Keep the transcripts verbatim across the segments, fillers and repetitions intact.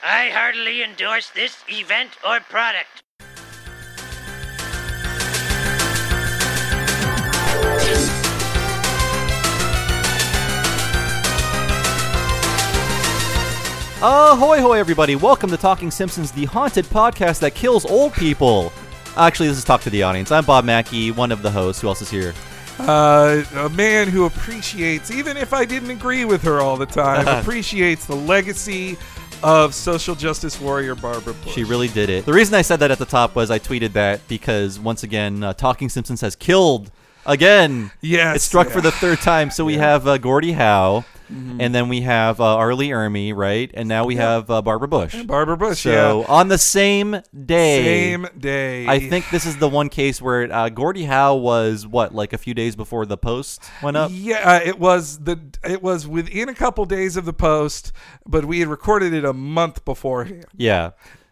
I heartily endorse this event or product. Ahoy, hoy, everybody. Welcome to Talking Simpsons, the haunted podcast that kills old people. Actually, this is Talk to the Audience. I'm Bob Mackey, one of the hosts. Who else is here? Uh, a man who appreciates, even if I didn't agree with her all the time, appreciates the legacy of social justice warrior Barbara Bush. She really did it. The reason I said that at the top was I tweeted that because, once again, uh, Talking Simpsons has killed again. Yes. It struck yeah. for the third time. So we yeah. have uh, Gordie Howe. Mm-hmm. And then we have uh, R. Lee Ermey, right? And now we yeah. have uh, Barbara Bush. And Barbara Bush, so, yeah. on the same day. Same day. I think this is the one case where uh, Gordie Howe was, what, like a few days before the Post went up? Yeah, uh, it was the it was within a couple days of the Post, but we had recorded it a month beforehand. Yeah.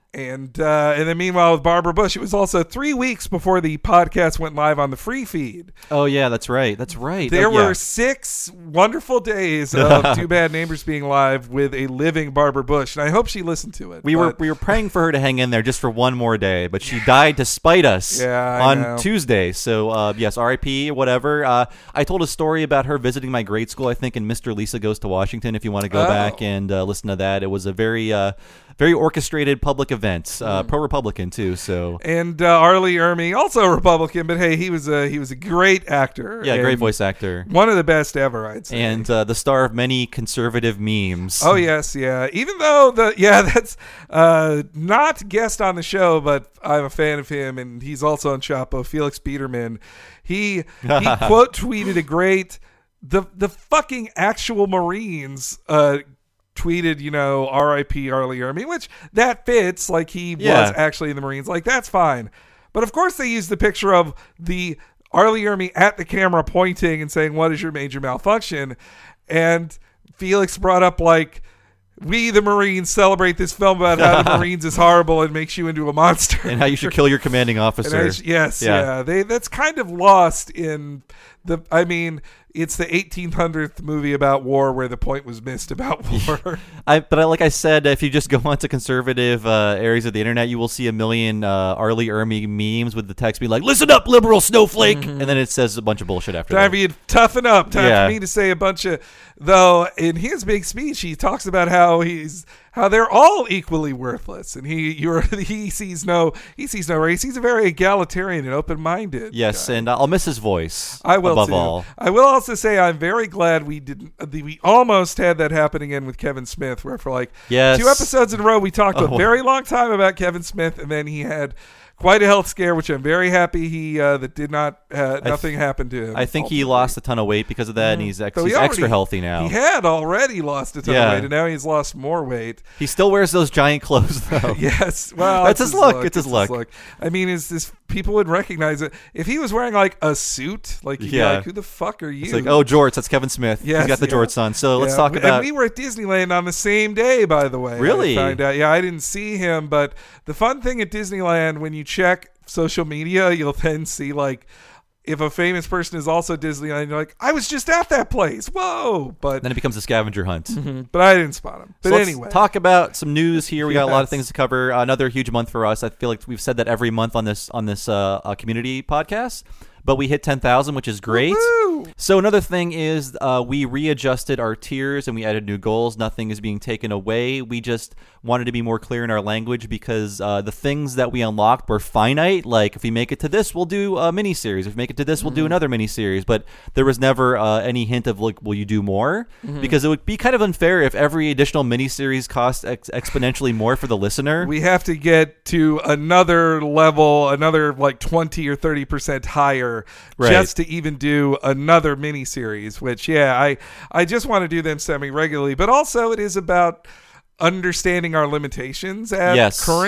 And uh, and then meanwhile with Barbara Bush, it was also three weeks before the podcast went live on the free feed. Oh, yeah, that's right. That's right. There oh, were yeah. six wonderful days of Too Bad Neighbors being live with a living Barbara Bush, and I hope she listened to it. We were we were praying for her to hang in there just for one more day, but she died to spite us yeah, I on know. Tuesday. So, uh, yes, R I P or whatever. Uh, I told a story about her visiting my grade school, I think, in Mister Lisa Goes to Washington, if you want to go oh. back and uh, listen to that. It was a very... Uh, Very orchestrated public event, uh, pro-Republican too. So and uh, R. Lee Ermey, also a Republican, but hey, he was a he was a great actor. Yeah, great voice actor, one of the best ever, I'd say, and uh, the star of many conservative memes. Oh yes, yeah. Even though the yeah, that's uh, not guest on the show, but I'm a fan of him, and he's also on Chapo. Felix Biederman, he he quote tweeted a great the the fucking actual Marines. Uh, tweeted, you know, R I P R. Lee Ermey, which that fits, like he yeah. was actually in the Marines, like that's fine. But of course they used the picture of the R. Lee Ermey at the camera pointing and saying, what is your major malfunction? And Felix brought up, like, we the Marines celebrate this film about how the Marines is horrible and makes you into a monster. And how you should kill your commanding officer. Sh- yes, yeah. yeah. They that's kind of lost in the, I mean... It's the eighteen hundredth movie about war where the point was missed about war. I, but I, like I said, if you just go onto conservative uh, areas of the internet, you will see a million uh, R. Lee Ermey memes with the text being like, listen up, liberal snowflake. Mm-hmm. And then it says a bunch of bullshit after Time that. for you to toughen up. Time yeah. for me to say a bunch of... Though, in his big speech, he talks about how he's... how they're all equally worthless, and he you're, he sees no he sees no race. He's a very egalitarian and open-minded. Yes, guy. and I'll miss his voice. I will above too. all. I will also say I'm very glad we didn't. We almost had that happen again with Kevin Smith, where for like yes. two episodes in a row we talked oh. a very long time about Kevin Smith, and then he had quite a health scare, which I'm very happy he uh, that did not uh, nothing th- happened to him. I think he lost a ton of weight because of that, and he's, ex- so he he's already, extra healthy now. He had already lost a ton yeah. of weight, and now he's lost more weight. He still wears those giant clothes, though. Yes, well, that's his look. look. It's his it's look. his look. I mean, is this people would recognize it if he was wearing like a suit? Like, you'd yeah, be like, who the fuck are you? It's like, oh, jorts. That's Kevin Smith. Yes, he's got the yeah. jorts on. So let's yeah. talk about. And we were at Disneyland on the same day, by the way. Really? I found out. Yeah, I didn't see him, but the fun thing at Disneyland when you check social media, you'll then see like if a famous person is also Disneyland, you're like, I was just at that place. Whoa! But then it becomes a scavenger hunt. Mm-hmm. But I didn't spot him. But so let's anyway, talk about some news here. We got yes. a lot of things to cover. Another huge month for us. I feel like we've said that every month on this on this uh, uh, community podcast. But we hit ten thousand, which is great. Woo-hoo! So another thing is uh, we readjusted our tiers and we added new goals. Nothing is being taken away. We just wanted to be more clear in our language because uh, the things that we unlocked were finite. Like if we make it to this, we'll do a mini-series. If we make it to this, we'll mm-hmm. do another mini-series. But there was never uh, any hint of, like, will you do more? Mm-hmm. Because it would be kind of unfair if every additional mini-series cost ex- exponentially more for the listener. We have to get to another level, another like twenty or thirty percent higher right. just to even do another mini-series, which, yeah, I, I just want to do them semi-regularly. But also it is about understanding our limitations at yes. current.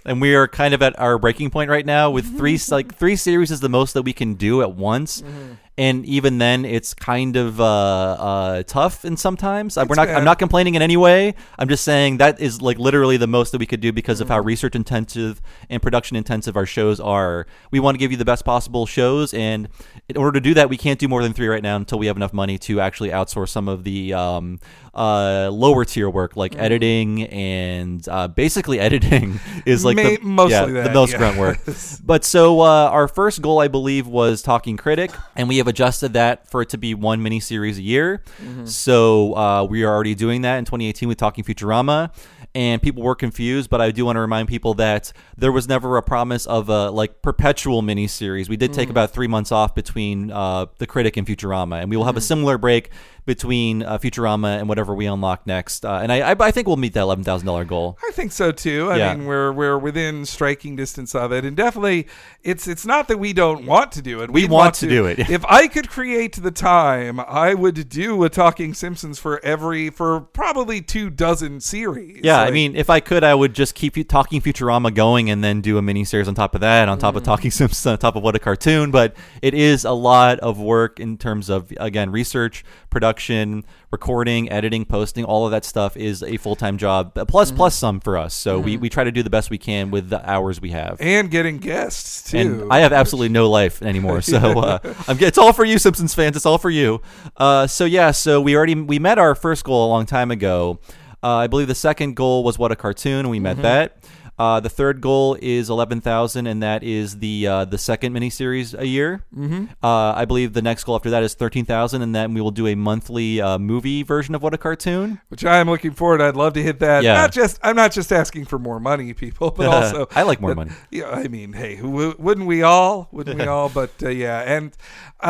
and we are kind of at our breaking point right now with three like three series is the most that we can do at once. Mm-hmm. And even then, it's kind of uh, uh, tough. And sometimes uh, we're not. Bad. I'm not complaining in any way. I'm just saying that is like literally the most that we could do because mm-hmm. of how research intensive and production intensive our shows are. We want to give you the best possible shows, and in order to do that, we can't do more than three right now until we have enough money to actually outsource some of the um, uh, lower tier work, like mm-hmm. editing and uh, basically editing is like May- the, mostly yeah, that, the most yeah. grunt work. But so uh, our first goal, I believe, was Talking Critic, and we have adjusted that for it to be one miniseries a year. Mm-hmm. So uh, we are already doing that in twenty eighteen with Talking Futurama, and people were confused. But I do want to remind people that there was never a promise of a like perpetual miniseries. We did take mm-hmm. about three months off between uh, the Critic and Futurama, and we will have mm-hmm. a similar break between uh, Futurama and whatever we unlock next. Uh, and I, I, I think we'll meet that eleven thousand dollars goal. I think so too. I yeah. mean, we're we're within striking distance of it, and definitely, it's it's not that we don't want to do it. We We'd want, want to, to do it. If I could create the time, I would do a Talking Simpsons for every for probably two dozen series. Yeah, like, I mean, if I could, I would just keep Talking Futurama going and then do a miniseries on top of that, on top mm. of Talking Simpsons, on top of What a Cartoon. But it is a lot of work in terms of, again, research, production, recording, editing, posting. All of that stuff is a full-time job, plus mm-hmm. plus some for us. So mm-hmm. we, we try to do the best we can with the hours we have. And getting guests, too. And I have absolutely no life anymore. So uh, I'm, it's all for you, Simpsons fans. It's all for you. Uh, so, yeah, so we already we met our first goal a long time ago. Uh, I believe the second goal was What a Cartoon, and we met mm-hmm. that. Uh, the third goal is eleven thousand, and that is the uh, the second miniseries a year. Mm-hmm. Uh, I believe the next goal after that is thirteen thousand, and then we will do a monthly uh, movie version of What a Cartoon. Which I am looking forward to. I'd love to hit that. Yeah. Not just I'm not just asking for more money, people, but also I like more that, money. Yeah, I mean, hey, who, wouldn't we all? Wouldn't we all? But uh, yeah, and uh,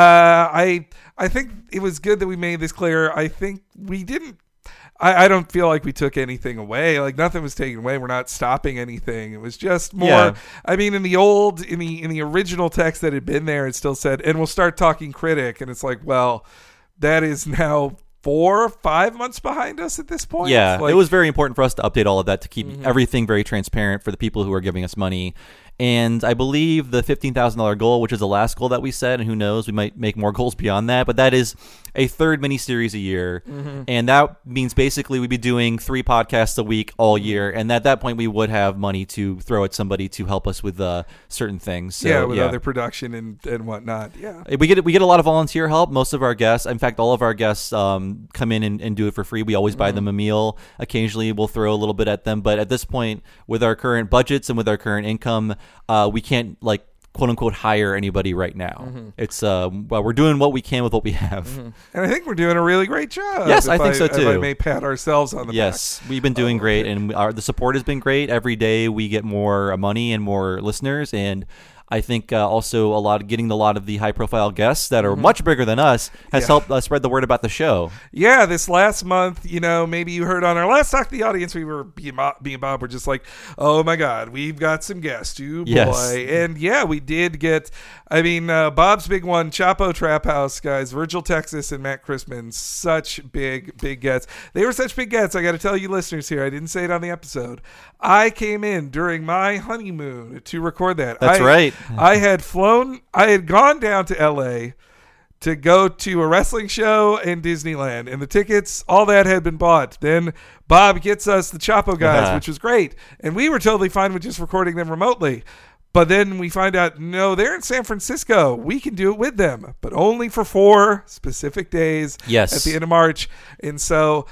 I I think it was good that we made this clear. I think we didn't. I, I don't feel like we took anything away. Like nothing was taken away. We're not stopping anything. It was just more. Yeah. I mean, in the old, in the in the original text that had been there, it still said, "And we'll start Talking Critic." And it's like, well, that is now four, five months behind us at this point. Yeah, like, it was very important for us to update all of that to keep mm-hmm. everything very transparent for the people who are giving us money. And I believe the fifteen thousand dollars goal, which is the last goal that we set, and who knows, we might make more goals beyond that, but that is a third miniseries a year. Mm-hmm. And that means basically we'd be doing three podcasts a week all year. And at that point, we would have money to throw at somebody to help us with uh, certain things. So, yeah, with yeah. other production and, and whatnot. Yeah, we get we get a lot of volunteer help. Most of our guests, in fact, all of our guests um, come in and, and do it for free. We always buy mm-hmm. them a meal. Occasionally, we'll throw a little bit at them. But at this point, with our current budgets and with our current income, uh, we can't like quote unquote hire anybody right now. Mm-hmm. It's uh well, we're doing what we can with what we have, mm-hmm. and I think we're doing a really great job. Yes, I think I, so too. If I may pat ourselves on the yes, back. we've been doing oh, great, okay. and our, the support has been great. Every day we get more money and more listeners, and I think uh, also a lot of getting a lot of the high profile guests that are mm-hmm. much bigger than us has yeah. helped uh, spread the word about the show. Yeah, this last month, you know, maybe you heard on our last Talk to the Audience, we were being Bob, Bob were just like, oh my God, we've got some guests, you boy. Yes. And yeah, we did get, I mean, uh, Bob's big one, Chapo Trap House guys, Virgil Texas and Matt Christman, such big, big gets. They were such big gets. I got to tell you listeners here, I didn't say it on the episode. I came in during my honeymoon to record that. That's I, right. I had flown, I had gone down to L A to go to a wrestling show in Disneyland, and the tickets, all that had been bought. Then Bob gets us the Chapo guys, uh-huh. which was great. And we were totally fine with just recording them remotely. But then we find out, no, they're in San Francisco. We can do it with them, but only for four specific days yes. at the end of March. And so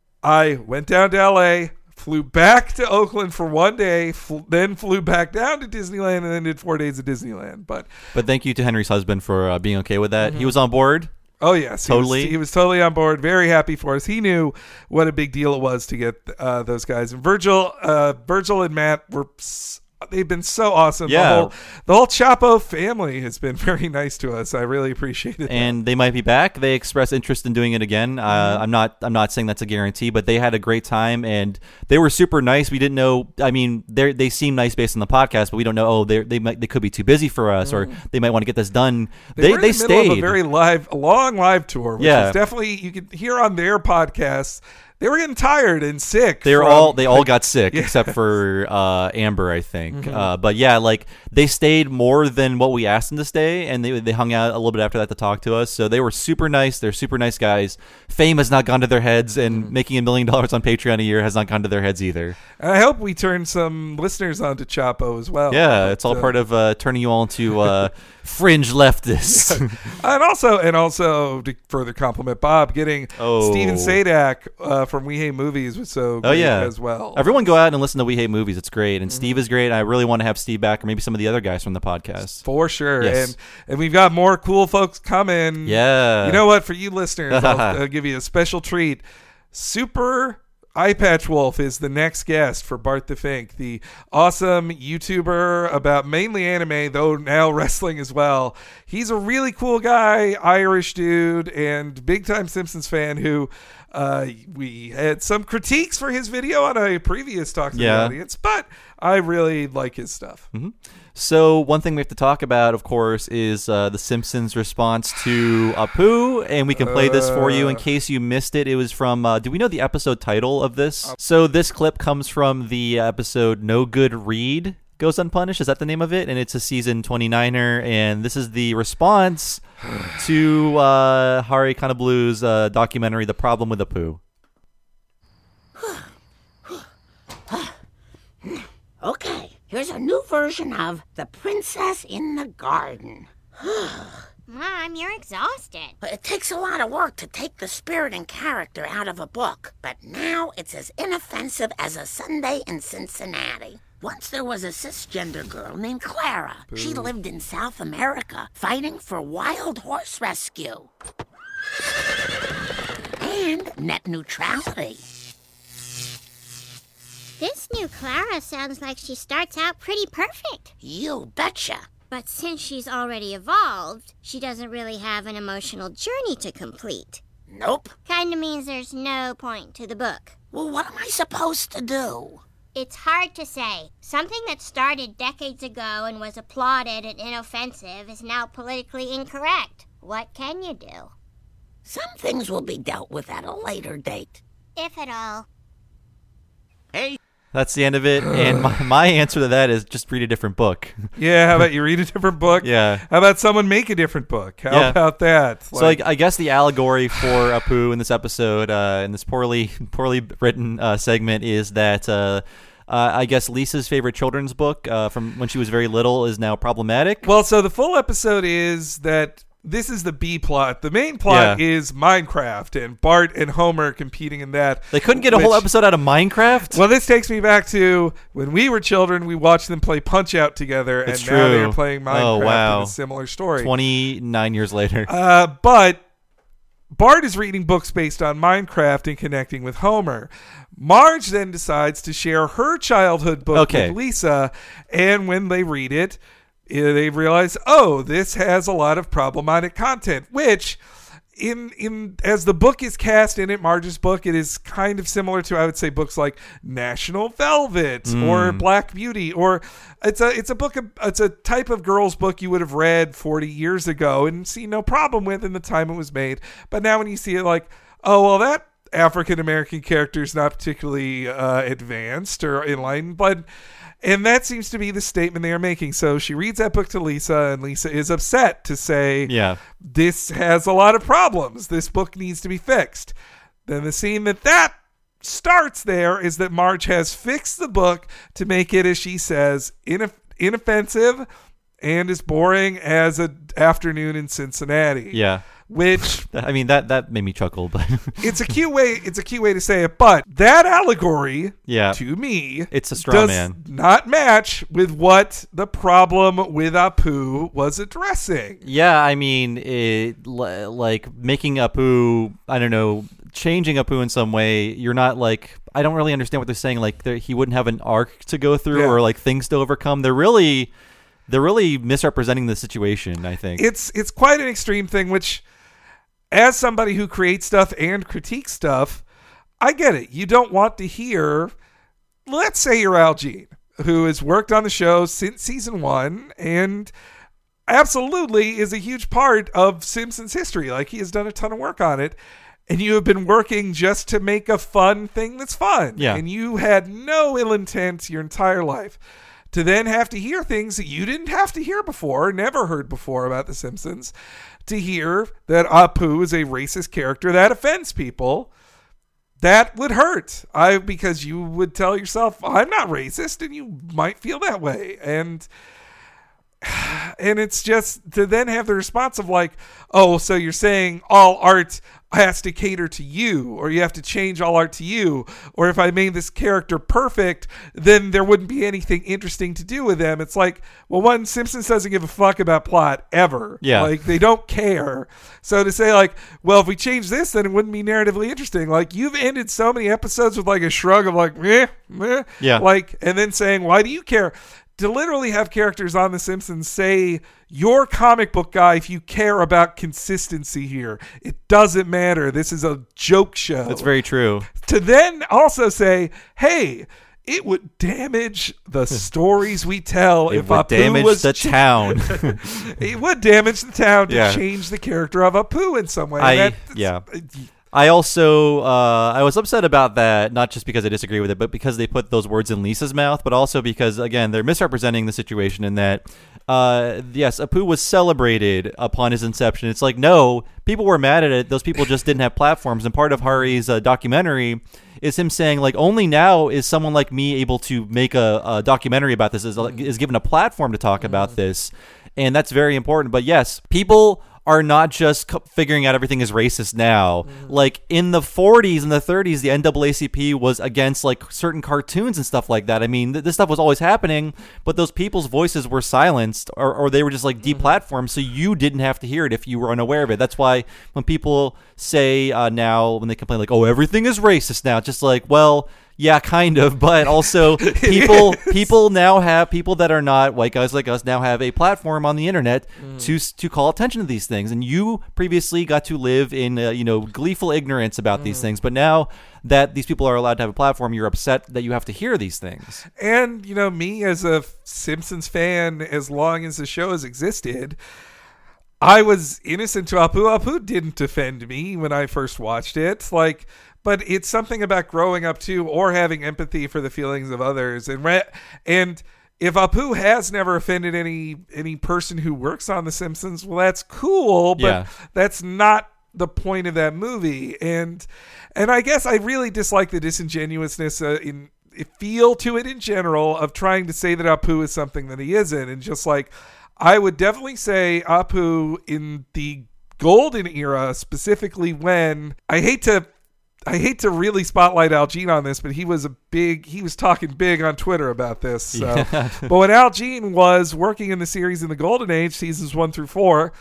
I went down to L A, flew back to Oakland for one day, fl- then flew back down to Disneyland, and then did four days at Disneyland. But but thank you to Henry's husband for uh, being okay with that. Mm-hmm. He was on board. Oh, yes. Totally. He was, he was totally on board. Very happy for us. He knew what a big deal it was to get uh, those guys. And Virgil, uh, Virgil and Matt were... S- They've been so awesome. Yeah. The whole, the whole Chapo family has been very nice to us. I really appreciate it. And they might be back. They expressed interest in doing it again. Uh, mm-hmm. I'm not. I'm not saying that's a guarantee, but they had a great time and they were super nice. We didn't know. I mean, they they seem nice based on the podcast, but we don't know. Oh, they they might they could be too busy for us, mm-hmm. or they might want to get this done. They they were in they the stayed. middle of a very live, a long live tour. Which yeah, is definitely you can hear on their podcasts. they were getting tired and sick. They were from, all they all like, got sick yeah. except for uh, Amber, I think. Mm-hmm. Uh, but yeah, like they stayed more than what we asked them to stay, and they they hung out a little bit after that to talk to us. So they were super nice. They're super nice guys. Fame has not gone to their heads, and Mm-hmm. making a million dollars on Patreon a year has not gone to their heads either. And I hope we turn some listeners onto Chapo as well. Yeah, But, it's all uh, part of uh, turning you all into uh, fringe leftists. And also, and also to further compliment Bob, getting Oh. Steven Sadak uh, from We Hate Movies was so great Oh yeah, as well. Everyone go out and listen to We Hate Movies. It's great, Mm-hmm. and Steve is great. I really want to have Steve back, or maybe some of the other guys from the podcast. For sure. Yes. And and we've got more cool folks coming. Yeah. You know what? For you listeners, I'll, I'll give you a special treat. Super Eye Patch Wolf is the next guest for Bart the Fink, the awesome YouTuber about mainly anime, though now wrestling as well. He's a really cool guy, Irish dude, and big time Simpsons fan who uh, we had some critiques for his video on a previous Talk to Yeah. the Audience, but I really like his stuff. Mm-hmm. So one thing we have to talk about, of course, is uh, the Simpsons' response to Apu, and we can play this for you in case you missed it. It was from, uh, do we know the episode title of this? So this clip comes from the episode No Good Read Goes Unpunished. Is that the name of it? And it's a season twenty-niner, and this is the response to uh, Hari Kanablu's uh, documentary, The Problem with Apu. Okay, here's a new version of The Princess in the Garden. Mom, you're exhausted. It takes a lot of work to take the spirit and character out of a book, but now it's as inoffensive as a Sunday in Cincinnati. Once there was a cisgender girl named Clara. She lived in South America, fighting for wild horse rescue and net neutrality. This new Clara sounds like she starts out pretty perfect. You betcha. But since she's already evolved, she doesn't really have an emotional journey to complete. Nope. Kinda means there's no point to the book. Well, what am I supposed to do? It's hard to say. Something that started decades ago and was applauded and inoffensive is now politically incorrect. What can you do? Some things will be dealt with at a later date. If at all. Hey, That's the end of it, and my, my answer to that is just read a different book. Yeah, how about you read a different book? Yeah. How about someone make a different book? How Yeah. about that? So like, I guess the allegory for Apu in this episode, uh, in this poorly poorly written uh, segment, is that uh, uh, I guess Lisa's favorite children's book uh, from when she was very little is now problematic. Well, so the full episode is that this is the B plot. The main plot Yeah. is Minecraft and Bart and Homer competing in that. They couldn't get a whole which- episode out of Minecraft. Well, this takes me back to when we were children. We watched them play Punch Out together, It's and now true. they're playing Minecraft Oh, wow. in a similar story. Twenty-nine years later. Uh, but Bart is reading books based on Minecraft and connecting with Homer. Marge then decides to share her childhood book Okay. with Lisa, and when they read it, eh, they realize, oh, this has a lot of problematic content, which in in as the book is cast in it, Marge's book, it is kind of similar to, I would say, books like National Velvet or Black Beauty, or it's a it's a book of, it's a type of girls book you would have read forty years ago and see no problem with in the time it was made. But now when you see it, like, oh well, that African American character is not particularly uh, advanced or enlightened, but. And that seems to be the statement they are making. So she reads that book to Lisa, and Lisa is upset to say, Yeah. this has a lot of problems. This book needs to be fixed. Then the scene that that starts there is that Marge has fixed the book to make it, as she says, inoff- inoffensive and as boring as an afternoon in Cincinnati. Yeah. Which I mean, that that made me chuckle, but it's a cute way. It's a cute way to say it, but that allegory, yeah, to me, it's a straw does man. not match with what the problem with Apu was addressing. Yeah, I mean, it, l- like making Apu, I don't know, changing Apu in some way. You're not like, I don't really understand what they're saying. Like, they're- he wouldn't have an arc to go through Yeah. or like things to overcome. They're really, they're really misrepresenting the situation, I think. It's it's quite an extreme thing, which, as somebody who creates stuff and critiques stuff, I get it. You don't want to hear, let's say you're Al Jean, who has worked on the show since season one and absolutely is a huge part of Simpsons history. Like, he has done a ton of work on it. and you have been working just to make a fun thing that's fun. Yeah. And you had no ill intent your entire life. To then have to hear things that you didn't have to hear before, never heard before about The Simpsons, to hear that Apu is a racist character that offends people, that would hurt. I because you would tell yourself, I'm not racist, and you might feel that way. And and it's just to then have the response of like, oh, so you're saying all art has to cater to you, or you have to change all art to you, or if I made this character perfect, then there wouldn't be anything interesting to do with them. It's like, well, one, Simpsons doesn't give a fuck about plot ever. Yeah. Like, they don't care. So to say like, well, if we change this, then it wouldn't be narratively interesting. Like, you've ended so many episodes with like a shrug of like, meh, meh. Yeah. Like, and then saying, why do you care? To literally have characters on The Simpsons say, you're comic book guy if you care about consistency here. It doesn't matter. This is a joke show. That's very true. To then also say, hey, it would damage the stories we tell It if would Apu damage was the cha- town. It would damage the town to Yeah. change the character of Apu in some way. I- That- yeah. I also, uh, I was upset about that, not just because I disagree with it, but because they put those words in Lisa's mouth, but also because, again, they're misrepresenting the situation in that, uh, yes, Apu was celebrated upon his inception. It's like, no, people were mad at it. Those people just didn't have platforms. And part of Hari's uh, documentary is him saying, like, only now is someone like me able to make a, a documentary about this, is, is given a platform to talk about this. And that's very important. But yes, people are not just co- figuring out everything is racist now. Mm. Like in the forties and the thirties, the N double A C P was against like certain cartoons and stuff like that. I mean, th- this stuff was always happening, but those people's voices were silenced or, or they were just like deplatformed, so you didn't have to hear it if you were unaware of it. That's why when people say uh, now, when they complain like, oh, everything is racist now, it's just like, well, yeah, kind of, but also people people now have people that are not white guys like us now have a platform on the internet mm. to to call attention to these things. And you previously got to live in uh, you know gleeful ignorance about mm. these things, but now that these people are allowed to have a platform, you're upset that you have to hear these things. And you know, me as a Simpsons fan, as long as the show has existed, I was innocent to Apu. Apu didn't offend me when I first watched it. Like. But it's something about growing up too, or having empathy for the feelings of others. And re- and if Apu has never offended any any person who works on The Simpsons, well, that's cool. But yeah. that's not the point of that movie. And and I guess I really dislike the disingenuousness uh, in feel to it in general of trying to say that Apu is something that he isn't. And just like I would definitely say Apu in the golden era, specifically when I hate to. I hate to really spotlight Al Jean on this, but he was a big, he was talking big on Twitter about this. So, yeah. But when Al Jean was working in the series in the Golden Age, seasons one through four,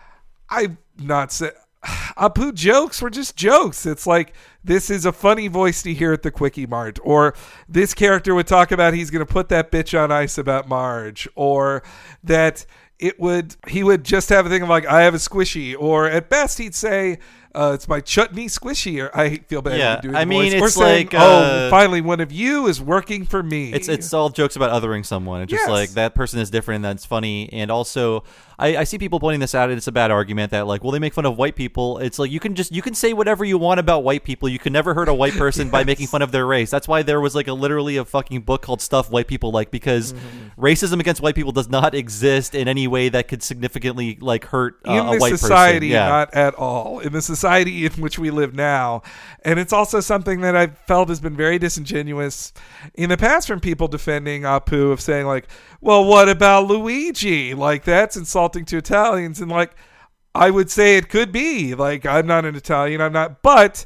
I'm not saying, Apu jokes were just jokes. It's like, this is a funny voice to hear at the Quickie Mart, or this character would talk about he's going to put that bitch on ice about Marge, or that it would, he would just have a thing of like, I have a squishy, or at best he'd say, Uh, it's my chutney squishy, or I feel bad yeah, doing I the mean, voice. it's Or saying, like, oh, uh, finally one of you is working for me. It's it's all jokes about othering someone. It's just Yes. like that person is different and that's funny. And also, I, I see people pointing this out, and it's a bad argument that like, well, they make fun of white people. It's like you can just you can say whatever you want about white people. You can never hurt a white person yes. by making fun of their race. That's why there was like a literally a fucking book called Stuff White People Like, because mm-hmm. racism against white people does not exist in any way that could significantly like hurt uh, in a white this society, person. Yeah. Not at all. In the society in which we live now. And it's also something that I've felt has been very disingenuous in the past from people defending Apu, of saying like, well, what about Luigi? Like, that's insulting to Italians. And like, I would say it could be. Like, I'm not an Italian, I'm not, but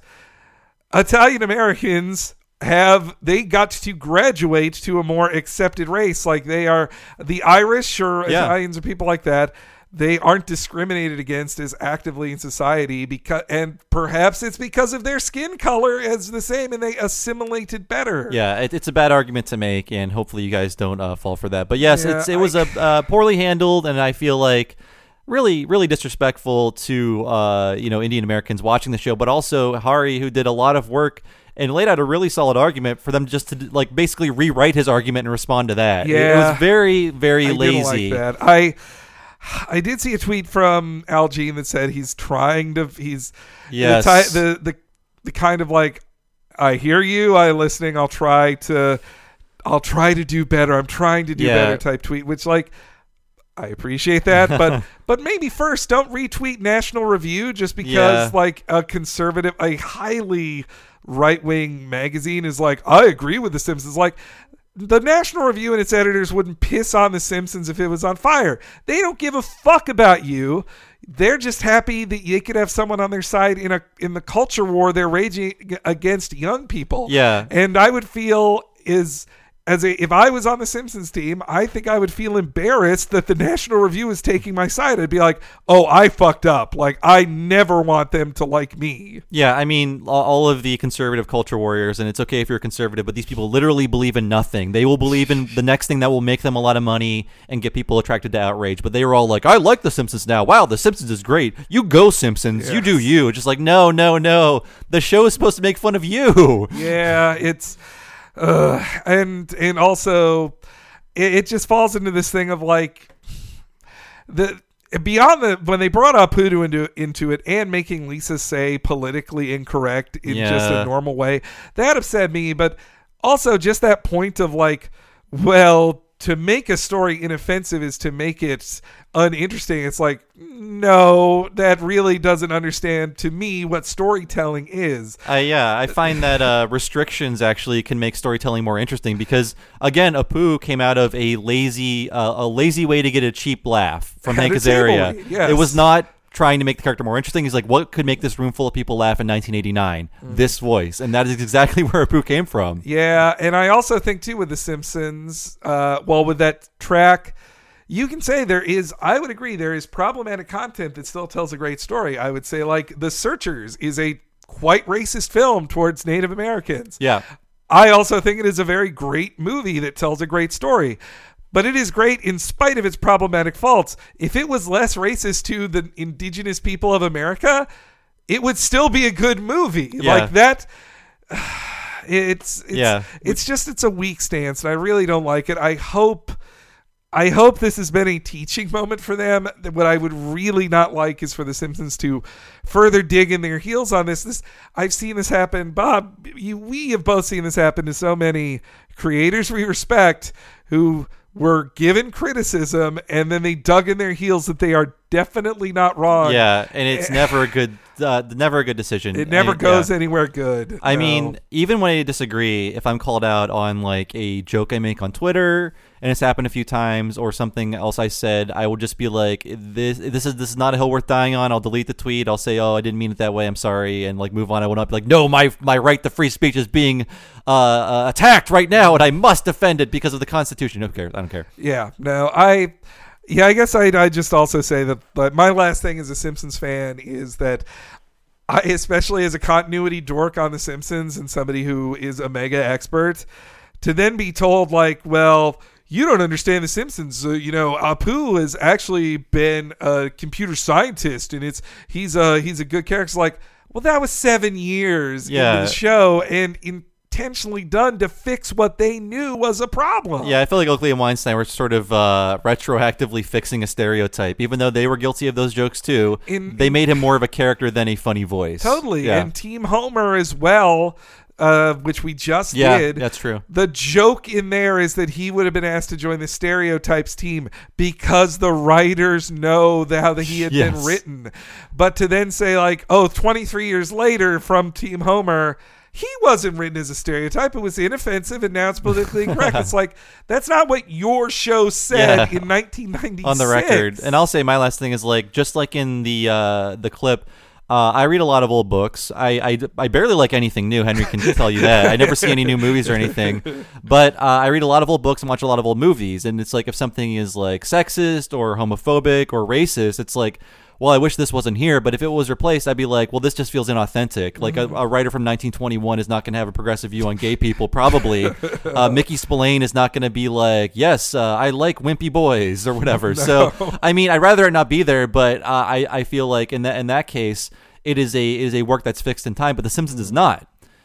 Italian Americans have, they got to graduate to a more accepted race. Like, they are the Irish or yeah. Italians or people like that. They aren't discriminated against as actively in society, because, and perhaps it's because of their skin color as the same, and they assimilated better. Yeah, it, it's a bad argument to make, and hopefully you guys don't uh, fall for that. But yes, yeah, it's it was I, a uh, poorly handled, and I feel like really, really disrespectful to uh, you know Indian Americans watching the show, but also Hari, who did a lot of work and laid out a really solid argument for them just to like basically rewrite his argument and respond to that. Yeah, it, it was very, very I lazy. Didn't like that. I. I did see a tweet from Al Jean that said he's trying to. He's Yes. the, ty- the the the kind of like, I hear you, I listening. I'll try to. I'll try to do better. I'm trying to do Yeah. better type tweet, which like. I appreciate that, but but maybe first don't retweet National Review just because Yeah. like a conservative, a highly right wing magazine is like, I agree with The Simpsons. Like the National Review and its editors wouldn't piss on The Simpsons if it was on fire. They don't give a fuck about you. They're just happy that they could have someone on their side in a in the culture war they're raging against young people. Yeah. And I would feel is as a if I was on the Simpsons team, I think I would feel embarrassed that the National Review is taking my side. I'd be like, "Oh, I fucked up. Like I never want them to like me." Yeah, I mean, all- all of the conservative culture warriors, and it's okay if you're conservative, but these people literally believe in nothing. They will believe in the next thing that will make them a lot of money and get people attracted to outrage. But they were all like, I like The Simpsons now. Wow, The Simpsons is great. You go, Simpsons. You do you. Just like, no, no, no. The show is supposed to make fun of you. Yeah, it's uh, and and also it, it just falls into this thing of like the beyond the when they brought Apu into into it and making Lisa say politically incorrect in just Yeah. a normal way, that upset me. But also just that point of like, well, to make a story inoffensive is to make it uninteresting. It's like, no, that really doesn't understand to me what storytelling is. Uh, yeah, I find that uh, restrictions actually can make storytelling more interesting because, again, Apu came out of a lazy, uh, a lazy way to get a cheap laugh from Hank Azaria. Entertainment, yes. It was not trying to make the character more interesting. He's like, what could make this room full of people laugh in nineteen eighty-nine? Mm. This voice, and that is exactly where Apu came from. Yeah, and I also think too with The Simpsons, uh, well, with that track, you can say there is, I would agree, there is problematic content that still tells a great story. I would say like The Searchers is a quite racist film towards Native Americans. Yeah. I also think it is a very great movie that tells a great story. But it is great in spite of its problematic faults. If it was less racist to the indigenous people of America, it would still be a good movie. Yeah. Like that, it's it's, Yeah. it's just it's a weak stance, and I really don't like it. I hope I hope this has been a teaching moment for them. What I would really not like is for The Simpsons to further dig in their heels on this. This I've seen this happen, Bob. You, we have both seen this happen to so many creators we respect who were given criticism and then they dug in their heels that they are definitely not wrong. Yeah, and it's never a good, uh, never a good decision. It never And, goes yeah. anywhere good. I No. mean, even when I disagree, if I'm called out on like a joke I make on Twitter, and it's happened a few times, or something else I said, I will just be like, "This, this is this is not a hill worth dying on." I'll delete the tweet. I'll say, "Oh, I didn't mean it that way. I'm sorry," and like move on. I will not be like, "No, my my right to free speech is being uh, uh, attacked right now, and I must defend it because of the Constitution." Who cares? I don't care. Yeah, no, I, yeah, I guess I'd, I'd just also say that, but my last thing as a Simpsons fan is that I, especially as a continuity dork on The Simpsons and somebody who is a mega expert, to then be told like, well, you don't understand The Simpsons. Uh, you know, Apu has actually been a computer scientist, and it's he's a he's a good character. It's like, well, that was seven years Yeah. into the show, and intentionally done to fix what they knew was a problem. Yeah, I feel like Oakley and Weinstein were sort of uh, retroactively fixing a stereotype, even though they were guilty of those jokes too. In- they made him more of a character than a funny voice. Totally. Yeah. And Team Homer as well, uh, which we just Yeah, did. that's true. The joke in there is that he would have been asked to join the Stereotypes team because the writers know the, how that he had been Yes. written. But to then say like, oh, twenty-three years later from Team Homer, he wasn't written as a stereotype. It was inoffensive, and now it's politically incorrect. It's like, that's not what your show said Yeah. in nineteen ninety-six. On the record. And I'll say my last thing is like, just like in the uh, the clip, uh, I read a lot of old books. I, I, I barely like anything new. Henry can tell you that. I never see any new movies or anything. But uh, I read a lot of old books and watch a lot of old movies. And it's like, if something is like sexist or homophobic or racist, it's like, well, I wish this wasn't here, but if it was replaced, I'd be like, well, this just feels inauthentic. Like a, a writer from nineteen twenty-one is not going to have a progressive view on gay people, probably. Uh, Mickey Spillane is not going to be like, yes, uh, I like wimpy boys or whatever. So, I mean, I'd rather it not be there, but uh, I, I feel like in that in that case, it is a it is a work that's fixed in time, but The Simpsons is not.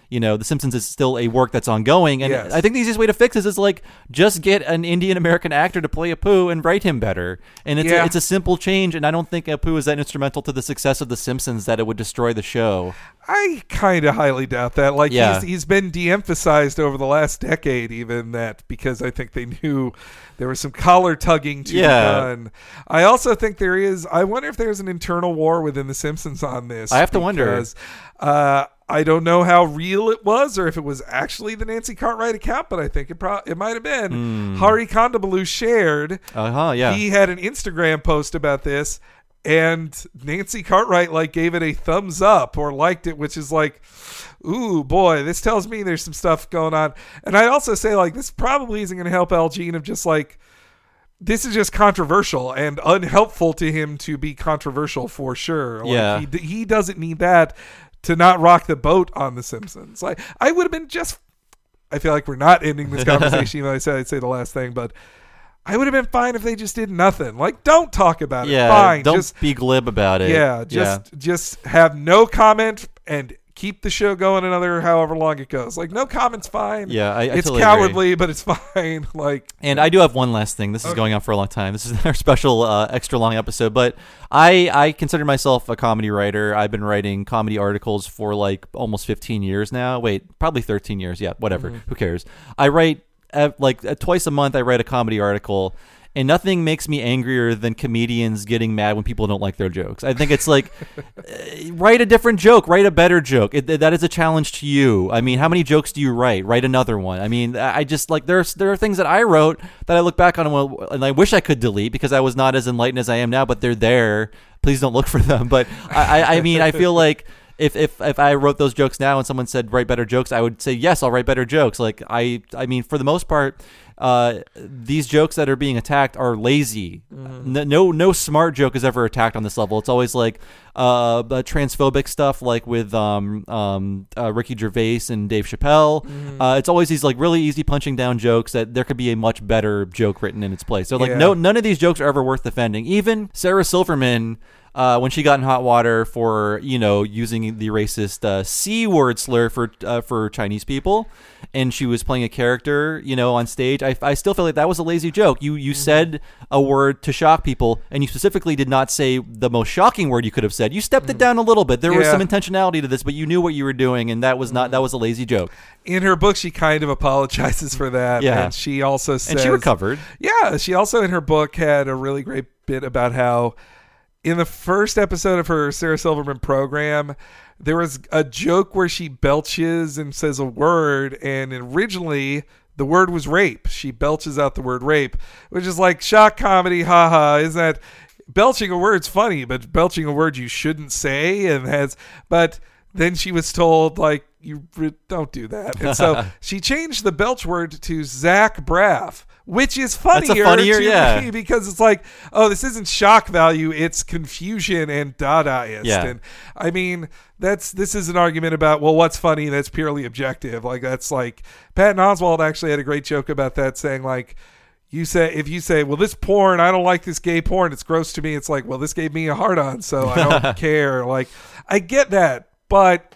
you know, The Simpsons is still a work that's ongoing. And Yes. I think the easiest way to fix this is like just get an Indian American actor to play Apu and write him better. And it's Yeah. a, it's a simple change. And I don't think Apu is that instrumental to the success of The Simpsons that it would destroy the show. I kind of highly doubt that. Like Yeah. he's he's been de-emphasized over the last decade, even that because I think they knew there was some collar tugging to Yeah. be done. I also think there is. I wonder if there's an internal war within the Simpsons on this. I have to wonder. because, Uh, I don't know how real it was, or if it was actually the Nancy Cartwright account, but I think it pro- it might have been. Hari Kondabolu shared. Uh huh. Yeah. He had an Instagram post about this, and Nancy Cartwright like gave it a thumbs up or liked it, which is like, ooh boy, this tells me there's some stuff going on. And I also say like this probably isn't going to help Al Jean of just like, this is just controversial and unhelpful to him to be controversial for sure. Like, Yeah. he, he doesn't need that to not rock the boat on The Simpsons. Like I would have been just, I feel like we're not ending this conversation, even though I said I'd say the last thing, but I would have been fine if they just did nothing. Like, don't talk about it. yeah. Fine. Don't just, be glib about it. yeah, just just have no comment and keep the show going another however long it goes. Like, no comment's fine. Yeah, I- I it's totally cowardly, but it's fine. Like, And I do have one last thing. This is going on for a long time. This is our special uh, extra long episode. But I, I consider myself a comedy writer. I've been writing comedy articles for like almost fifteen years now. Wait, probably thirteen years. Yeah, whatever. Who cares? I write uh, like uh, twice a month. I write a comedy article. And nothing makes me angrier than comedians getting mad when people don't like their jokes. I think it's like, uh, write a different joke, write a better joke. It, that is a challenge to you. I mean, how many jokes do you write? Write another one. I mean, I just like there's there are things that I wrote that I look back on and, well, and I wish I could delete because I was not as enlightened as I am now. But they're there. Please don't look for them. But I, I, I mean, I feel like. If, if if I wrote those jokes now and someone said write better jokes, I would say yes, I'll write better jokes. Like I I mean, for the most part, uh, these jokes that are being attacked are lazy. Mm-hmm. No, no no smart joke is ever attacked on this level. It's always like uh, transphobic stuff, like with um um uh, Ricky Gervais and Dave Chappelle. Mm-hmm. Uh, it's always these like really easy punching down jokes that there could be a much better joke written in its place. So like Yeah. no none of these jokes are ever worth defending. Even Sarah Silverman. Uh, when she got in hot water for, you know, using the racist uh, C word slur for uh, for Chinese people, and she was playing a character, you know, on stage, I, I still feel like that was a lazy joke. You you said a word to shock people, and you specifically did not say the most shocking word you could have said. You stepped it down a little bit. There was Yeah. some intentionality to this, but you knew what you were doing, and that was not that was a lazy joke. in her book, she kind of apologizes for that. Yeah. And she also says. And she recovered. Yeah. She also, in her book, had a really great bit about how in the first episode of her Sarah Silverman program, there was a joke where she belches and says a word, and originally the word was rape. She belches out the word rape, which is like shock comedy, haha. Isn't that belching a word's funny, but belching a word you shouldn't say and has, but then she was told like, you re- don't do that. And so she changed the belch word to Zach Braff, which is funnier, That's a funnier, to yeah. me because it's like, oh, this isn't shock value, it's confusion and Dadaist. Yeah. And I mean, that's this is an argument about, well, what's funny that's purely objective. Like that's like Patton Oswalt actually had a great joke about that, saying like, you say if you say, well, this porn, I don't like this gay porn, it's gross to me. It's like, well, this gave me a hard on, so I don't care. Like, I get that, but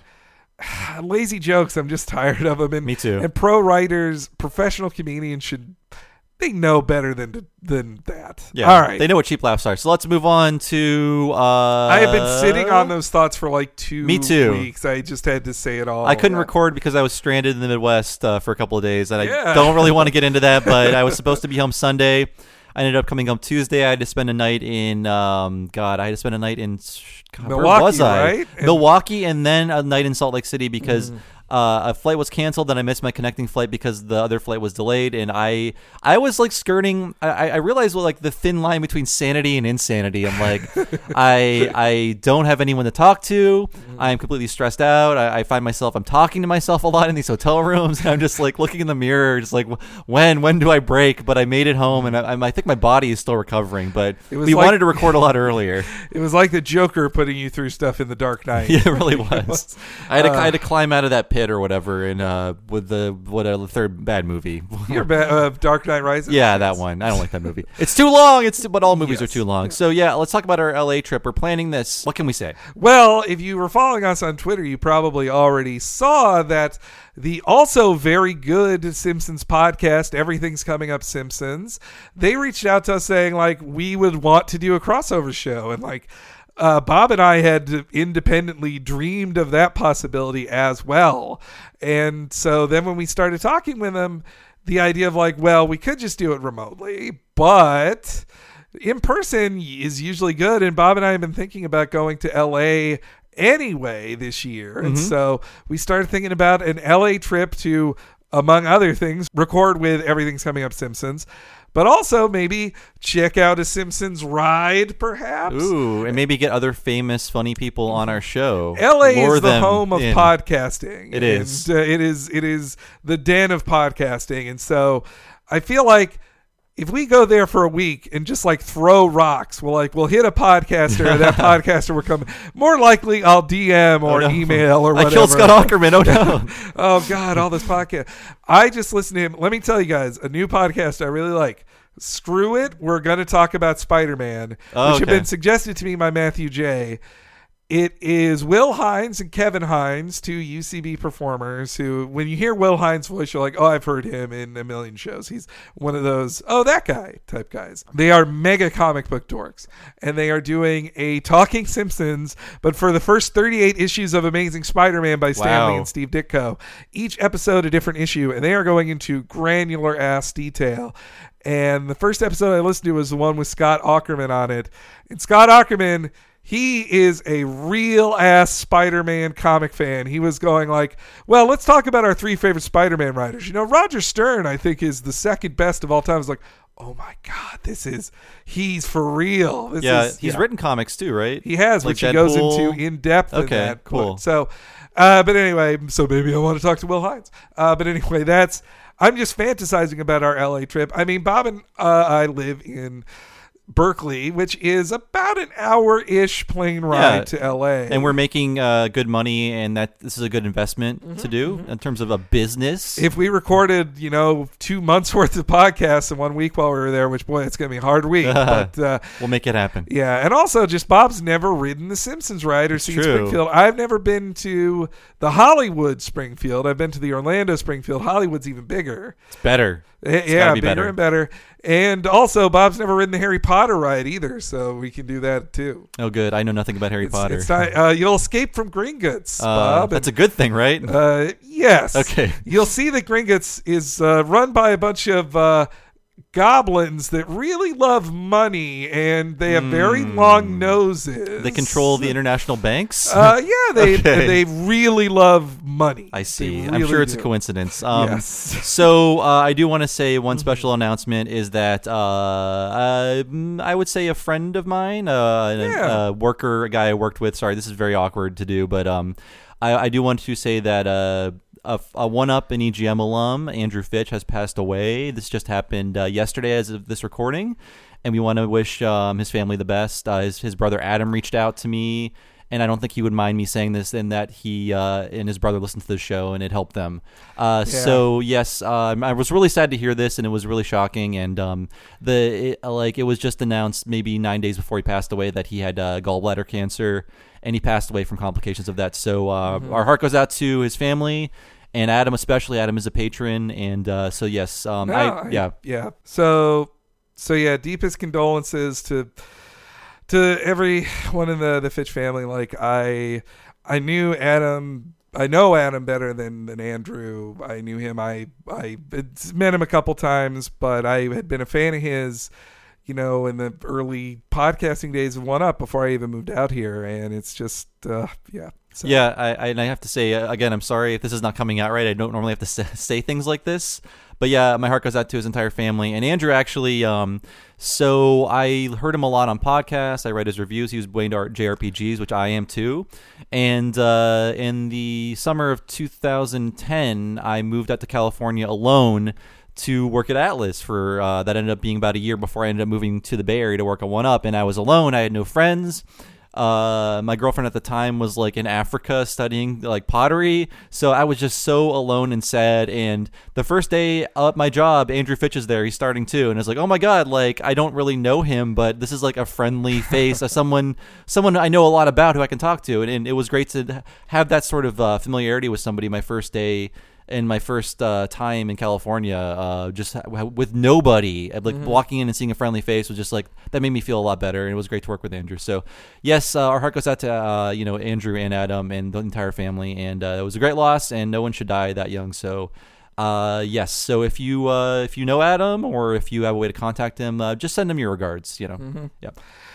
lazy jokes, I'm just tired of them. And, Me too. And pro writers, professional comedians should they know better than than that. Yeah. All right. They know what cheap laughs are. So let's move on to. Uh, I have been sitting on those thoughts for like two Me too. weeks. I just had to say it all. I couldn't Yeah. record because I was stranded in the Midwest uh, for a couple of days, and Yeah. I don't really want to get into that. But I was supposed to be home Sunday. I ended up coming home Tuesday. I had to spend a night in. Um, God, I had to spend a night in. God, where Milwaukee, was I? right? And- Milwaukee, and then a night in Salt Lake City because. Uh, a flight was canceled, and I missed my connecting flight because the other flight was delayed. And I, I was like skirting. I, I realized well, like the thin line between sanity and insanity. I'm like, I, I don't have anyone to talk to. I'm completely stressed out. I, I find myself, I'm talking to myself a lot in these hotel rooms, and I'm just like looking in the mirror, just like, when, when do I break? But I made it home, and I, I think my body is still recovering. But It was we like- wanted to record a lot earlier. It was like the Joker putting you through stuff in the Dark Knight. Yeah, it really was. I had to, Uh, I had to climb out of that Pitt or whatever in uh with the what uh, the third bad movie. Your ba- uh, Dark Knight Rises. Yeah, that one. I don't like that movie. It's too long. It's too, but all movies Yes. are too long. So yeah, let's talk about our L A trip. We're planning this. What can we say? Well, if you were following us on Twitter, you probably already saw that the also very good Simpsons podcast, Everything's Coming Up Simpsons, they reached out to us saying, like, we would want to do a crossover show. And, like, uh, Bob and I had independently dreamed of that possibility as well. And so then when we started talking with them, the idea of, like, well, we could just do it remotely, but in person is usually good. And Bob and I have been thinking about going to L A anyway this year. And Mm-hmm. so we started thinking about an L A trip to, among other things, record with Everything's Coming Up Simpsons, but also maybe check out a Simpsons ride, perhaps. Ooh, and maybe get other famous, funny people on our show. L A Lure is the them home of in. podcasting. It is. And, uh, it is. It is the den of podcasting. And so I feel like if we go there for a week and just like throw rocks, we'll like we'll hit a podcaster and that podcaster will come. More likely, I'll D M or Oh, no. email or whatever. I killed Scott Ackerman. Oh no. Oh God, all this podcast. I just listened to him. Let me tell you guys, a new podcast I really like. Screw It. We're going to talk about Spider-Man, Oh, which have okay. been suggested to me by Matthew J. It is Will Hines and Kevin Hines, two U C B performers who, when you hear Will Hines' voice, you're like, oh, I've heard him in a million shows. He's one of those, oh, that guy type guys. They are mega comic book dorks, and they are doing a Talking Simpsons, but for the first thirty-eight issues of Amazing Spider-Man by Stan Lee Wow. and Steve Ditko. Each episode a different issue, and they are going into granular ass detail. And the first episode I listened to was the one with Scott Ackerman on it. And Scott Ackerman, he is a real ass Spider-Man comic fan. He was going like, well, let's talk about our three favorite Spider-Man writers. You know, Roger Stern, I think, is the second best of all time. It's like, oh my God, this is, he's for real. This Yeah, is, he's yeah. written comics too, right? He has, Like which he goes Deadpool. into in depth in Okay, that. cool. Quote. So, uh, but anyway, so maybe I want to talk to Will Hines. Uh, but anyway, that's, I'm just fantasizing about our L A trip. I mean, Bob and uh, I live in Berkeley, which is about an hour-ish plane ride Yeah. to L A. And we're making uh, good money, and that this is a good investment to do in terms of a business. if we recorded, you know, two months worth of podcasts in one week while we were there, which, boy, it's going to be a hard week. but, uh, we'll make it happen. yeah. And also, just Bob's never ridden the Simpsons ride or seen true. Springfield. I've never been to the Hollywood Springfield. I've been to the Orlando Springfield. Hollywood's even bigger. It's better. Eh, It's yeah, gotta be bigger better. and better. And also, Bob's never ridden the Harry Potter ride either, so we can do that too. Oh, good. I know nothing about Harry It's, Potter. it's not, uh, you'll escape from Gringotts, Uh, Bob. that's a and- good thing, right? Uh, yes. Okay. You'll see that Gringotts is uh, run by a bunch of uh, goblins that really love money, and they have very long noses. Hmm. they control the international banks. Uh, yeah, they Okay. they really love money. I see. They I'm really sure it's do. a coincidence. Um, Yes. So uh, I do want to say one special announcement is that uh, uh, mm, I would say a friend of mine, uh, a- Yeah. a worker, a guy I worked with. Sorry, this is very awkward to do, but um, I, I do want to say that uh, a, a one-up and E G M alum, Andrew Fitch, has passed away. This just happened uh, yesterday as of this recording, and we want to wish um, his family the best. Uh, his, his brother Adam reached out to me, and I don't think he would mind me saying this, in that he uh, and his brother listened to the show, and it helped them. Uh, Yeah. So yes, um, I was really sad to hear this, and it was really shocking. And um, the it, like it was just announced maybe nine days before he passed away that he had uh, gallbladder cancer, and he passed away from complications of that. So uh, Mm-hmm. our heart goes out to his family. And Adam, especially Adam, is a patron, and uh, so yes, um, No, I, I- yeah, yeah. So, so yeah, deepest condolences to to everyone in the the Fitch family. Like I, I knew Adam. I know Adam better than, than Andrew. I knew him. I I had met him a couple times, but I had been a fan of his, you know, in the early podcasting days of One Up before I even moved out here. And it's just, uh, yeah. So, yeah. I, I, and I have to say uh, again, I'm sorry if this is not coming out right. I don't normally have to say, say things like this, but yeah, my heart goes out to his entire family. And Andrew actually, um, so I heard him a lot on podcasts. I read his reviews. He was way into J R P Gs, which I am too. And uh, in the summer of two thousand ten, I moved out to California alone to work at Atlas for uh, that ended up being about a year before I ended up moving to the Bay Area to work on One Up. And I was alone. I had no friends. Uh, my girlfriend at the time was like in Africa studying like pottery, so I was just so alone and sad. And the first day at my job, Andrew Fitch is there. He's starting too, and it's like, oh my god, like I don't really know him, but this is like a friendly face, uh, someone, someone I know a lot about who I can talk to, and, and it was great to have that sort of uh, familiarity with somebody my first day. In my first uh, time in California, uh, just ha- with nobody, like mm-hmm. walking in and seeing a friendly face was just like, that made me feel a lot better. And it was great to work with Andrew. So yes, uh, our heart goes out to, uh, you know, Andrew and Adam and the entire family. And uh, it was a great loss, and no one should die that young. So uh, yes. So if you, uh, if you know Adam, or if you have a way to contact him, uh, just send him your regards, you know? Mm-hmm. Yeah.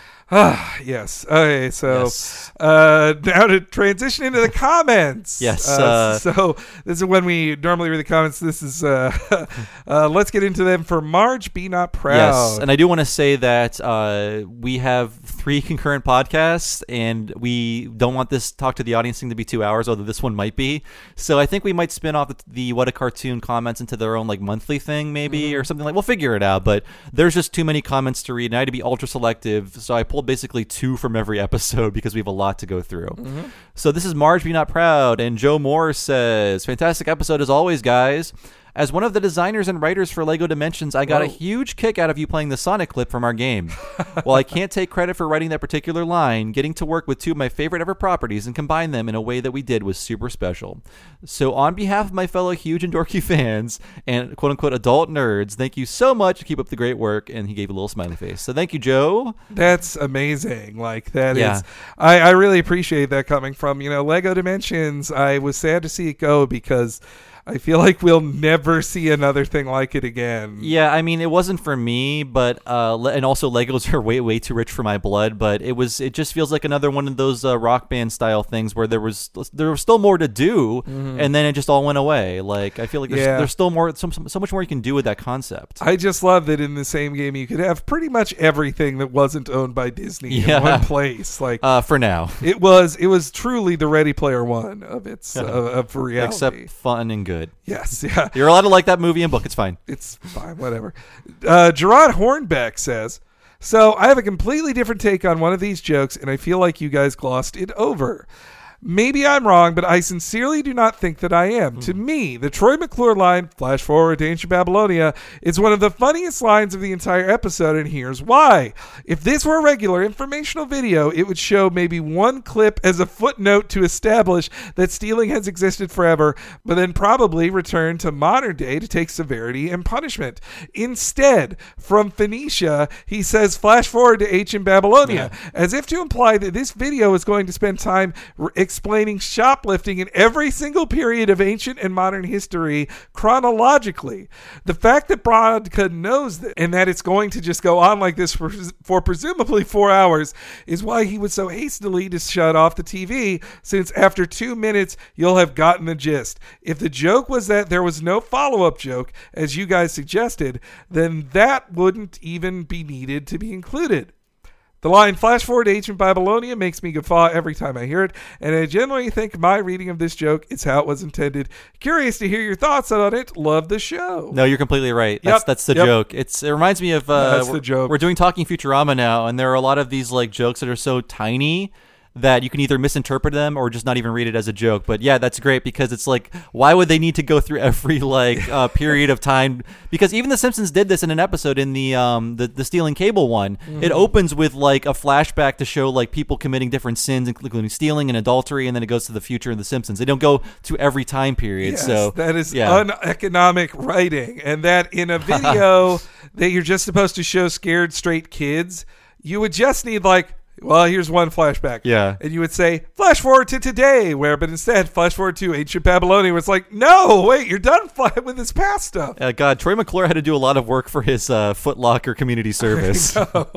Ah, yes. Okay, so yes. Uh, now to transition into the comments. Yes. Uh, uh, so this is when we normally read the comments. This is uh, uh, let's get into them for Marge. Be not proud. Yes, and I do want to say that uh, we have three concurrent podcasts, and we don't want this talk to the audience thing to be two hours, although this one might be. So I think we might spin off the, the What a Cartoon comments into their own like monthly thing, maybe, mm-hmm. or something like. We'll figure it out. But there's just too many comments to read, and I had to be ultra selective. So I pulled basically two from every episode because we have a lot to go through. Mm-hmm. So this is Marge Be Not Proud, and Joe Moore says, fantastic episode as always, guys. As one of the designers and writers for LEGO Dimensions, I got Whoa. a huge kick out of you playing the Sonic clip from our game. While I can't take credit for writing that particular line, getting to work with two of my favorite ever properties and combine them in a way that we did was super special. So on behalf of my fellow huge and dorky fans and quote-unquote adult nerds, thank you so much. Keep up the great work. And he gave a little smiley face. So thank you, Joe. That's amazing. Like, that yeah. is... I, I really appreciate that coming from, you know, LEGO Dimensions. I was sad to see it go because... I feel like we'll never see another thing like it again. Yeah, I mean, it wasn't for me, but uh, and also Legos are way, way too rich for my blood. But it was, it just feels like another one of those uh, Rock Band style things where there was there was still more to do, mm-hmm. and then it just all went away. Like, I feel like there's, yeah. there's still more, so, so much more you can do with that concept. I just love that in the same game you could have pretty much everything that wasn't owned by Disney yeah. in one place. Like, uh, for now, it was it was truly the Ready Player One of its uh, of reality, except fun and good. Yes, yeah. You're allowed to like that movie and book. It's fine. It's fine, whatever. Uh, Gerard Hornbeck says, so I have a completely different take on one of these jokes, and I feel like you guys glossed it over. Maybe I'm wrong, but I sincerely do not think that I am. Mm. To me, the Troy McClure line, flash forward to ancient Babylonia, is one of the funniest lines of the entire episode, and here's why. If this were a regular informational video, it would show maybe one clip as a footnote to establish that stealing has existed forever, but then probably return to modern day to take severity and punishment. Instead, from Phoenicia, he says flash forward to ancient Babylonia, yeah. as if to imply that this video is going to spend time re- explaining shoplifting in every single period of ancient and modern history chronologically. The fact that Brodka knows that and that it's going to just go on like this for, for presumably four hours is why he was so hastily to shut off the T V, since after two minutes you'll have gotten the gist. If the joke was that there was no follow-up joke, as you guys suggested, then that wouldn't even be needed to be included. The line flash forward to ancient Babylonia makes me guffaw every time I hear it, and I generally think my reading of this joke is how it was intended. Curious to hear your thoughts on it. Love the show. No, you're completely right. That's yep. that's the yep. joke. It's it reminds me of uh, that's the joke. We're doing Talking Futurama now, and there are a lot of these like jokes that are so tiny that you can either misinterpret them or just not even read it as a joke. But yeah, that's great because it's like, why would they need to go through every like uh, period of time? Because even The Simpsons did this in an episode in the um the, the stealing cable one. Mm-hmm. It opens with like a flashback to show like people committing different sins, including stealing and adultery, and then it goes to the future in The Simpsons. They don't go to every time period. Yes, so that is yeah. uneconomic writing, and that in a video that you're just supposed to show scared straight kids, you would just need like, well, here's one flashback. Yeah. And you would say, flash forward to today, where, but instead, flash forward to ancient Babylonia, where it's like, no, wait, you're done with this past stuff. Uh, God, Troy McClure had to do a lot of work for his uh, Foot Locker community service.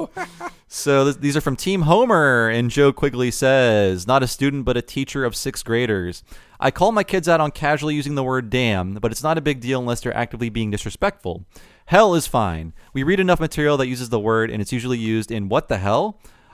So th- these are from Team Homer, and Joe Quigley says, not a student, but a teacher of sixth graders. I call my kids out on casually using the word damn, but it's not a big deal unless they're actively being disrespectful. Hell is fine. We read enough material that uses the word, and it's usually used in what the hell?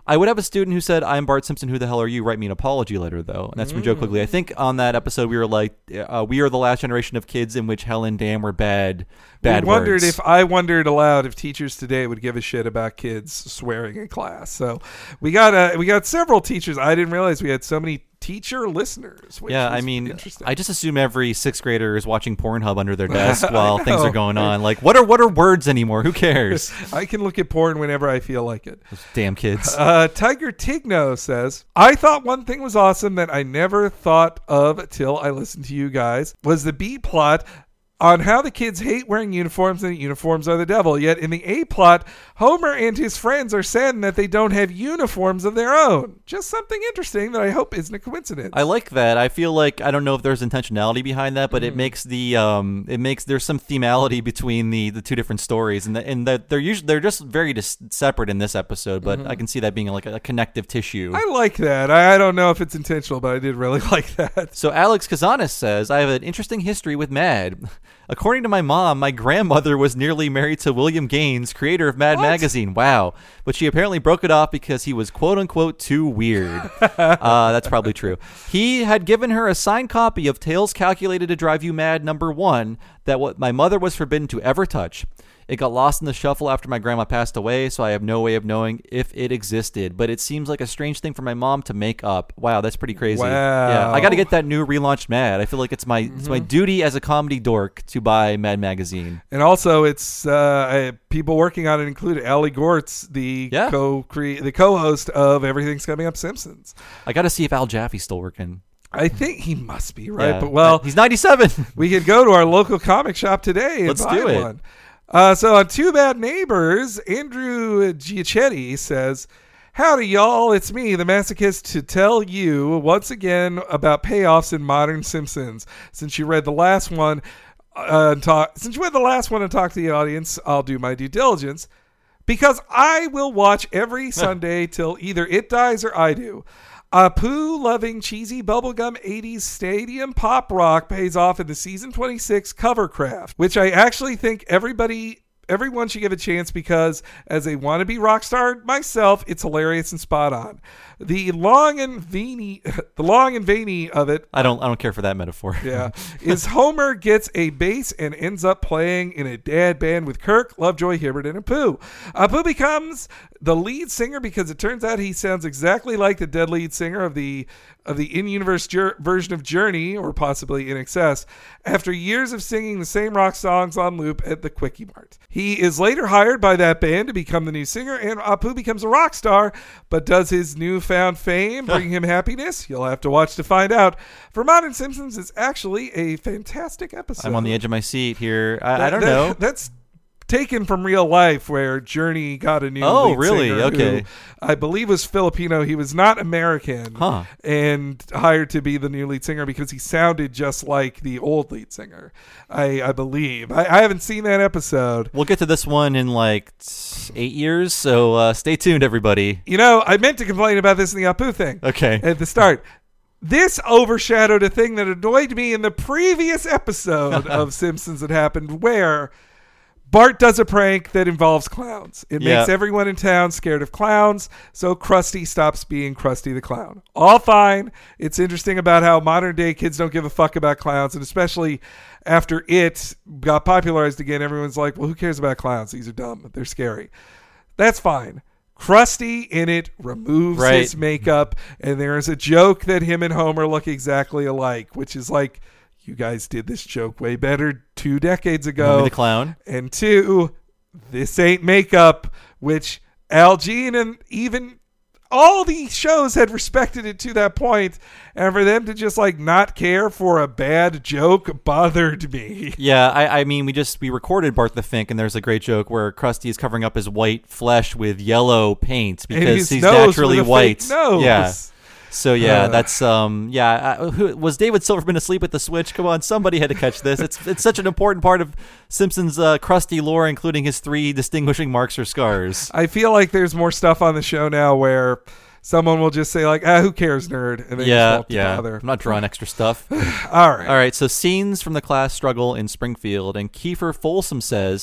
I would have a student who said, I'm Bart Simpson, who the hell are you? Write me an apology letter, though. And that's from Joe Quigley. I think on that episode, we were like, uh, we are the last generation of kids in which hell and damn were bad, bad we wondered words. if I wondered aloud if teachers today would give a shit about kids swearing in class. So we got uh, we got several teachers. I didn't realize we had so many teacher listeners. Which yeah, was I mean, interesting. I just assume every sixth grader is watching Pornhub under their desk while know. things are going on. Like, what are what are words anymore? Who cares? I can look at porn whenever I feel like it. Those damn kids. Uh, Tiger Tigno says, I thought one thing was awesome that I never thought of till I listened to you guys was the B plot on how the kids hate wearing uniforms and that uniforms are the devil. Yet in the A plot, Homer and his friends are saddened that they don't have uniforms of their own. Just something interesting that I hope isn't a coincidence. I like that. I feel like I don't know if there's intentionality behind that, but mm. it makes the um it makes there's some themality between the, the two different stories, and the, and the, they're usually they're just very dis- separate in this episode. But mm-hmm. I can see that being like a, a connective tissue. I like that. I, I don't know if it's intentional, but I did really like that. So Alex Kazanis says, I have an interesting history with Mad. According to my mom, my grandmother was nearly married to William Gaines, creator of Mad What? Magazine. Wow. But she apparently broke it off because he was quote-unquote too weird. uh, that's probably true. He had given her a signed copy of Tales Calculated to Drive You Mad number one that what my mother was forbidden to ever touch. It got lost in the shuffle after my grandma passed away, so I have no way of knowing if it existed. But it seems like a strange thing for my mom to make up. Wow, that's pretty crazy. Wow. Yeah, I got to get that new relaunched Mad. I feel like it's my mm-hmm. it's my duty as a comedy dork to buy Mad Magazine. And also, it's uh, people working on it include Ali Gortz, the yeah. co the co-host of Everything's Coming Up Simpsons. I got to see if Al Jaffe's still working. I think he must be, right? Yeah. But well, he's ninety-seven. We could go to our local comic shop today and Let's buy do it. one. Uh, so on Two Bad Neighbors, Andrew Giachetti says, howdy, y'all. It's me, the masochist, to tell you once again about payoffs in modern Simpsons. Since you read the last one, uh, and talk, since you read the last one and talked to the audience, I'll do my due diligence. Because I will watch every Sunday till either it dies or I do. Apu-loving cheesy bubblegum eighties stadium pop rock pays off in the season twenty-six Covercraft, which I actually think everybody, everyone should give a chance because as a wannabe rock star myself, it's hilarious and spot on. The long and veiny, the long and veiny of it. I don't, I don't care for that metaphor. Yeah, is Homer gets a bass and ends up playing in a dad band with Kirk, Lovejoy, Hibbert, and Apu. Apu becomes the lead singer because it turns out he sounds exactly like the dead lead singer of the of the in-universe jur- version of Journey, or possibly In Excess, after years of singing the same rock songs on loop at the Quickie Mart. He is later hired by that band to become the new singer, and Apu becomes a rock star, but does his newfound fame bring him happiness? You'll have to watch to find out. For Modern Simpsons, it's actually a fantastic episode. I'm on the edge of my seat here. I, that, I don't that, know. That's taken from real life, where Journey got a new oh lead really singer okay who I believe was Filipino. He was not American, huh. and hired to be the new lead singer because he sounded just like the old lead singer. I, I believe I, I haven't seen that episode. We'll get to this one in like eight years, so uh, stay tuned, everybody. You know, I meant to complain about this in the Apu thing. Okay, at the start. This overshadowed a thing that annoyed me in the previous episode of Simpsons that happened, where Bart does a prank that involves clowns. It yeah. makes everyone in town scared of clowns, so Krusty stops being Krusty the Clown. All fine. It's interesting about how modern day kids don't give a fuck about clowns, and especially after it got popularized again, everyone's like, well, who cares about clowns? These are dumb. They're scary. That's fine. Krusty in it removes right. his makeup, and there is a joke that him and Homer look exactly alike, which is like, you guys did this joke way better two decades ago. Maybe the clown. And two, this ain't makeup, which Al Jean and even all these shows had respected it to that point. And for them to just like not care for a bad joke bothered me. Yeah, I, I mean, we just, we recorded Bart the Fink, and there's a great joke where Krusty is covering up his white flesh with yellow paint because he's naturally white. Nose. Yeah. So yeah, Uh. that's um yeah. Uh, who, was David Silverman asleep at the switch? Come on, somebody had to catch this. It's it's such an important part of Simpsons' uh, Krusty lore, including his three distinguishing marks or scars. I feel like there's more stuff on the show now where someone will just say like, ah, who cares, nerd? And they yeah, just won't yeah. bother. I'm not drawing extra stuff. All right. All right. So scenes from the class struggle in Springfield, and Kiefer Folsom says,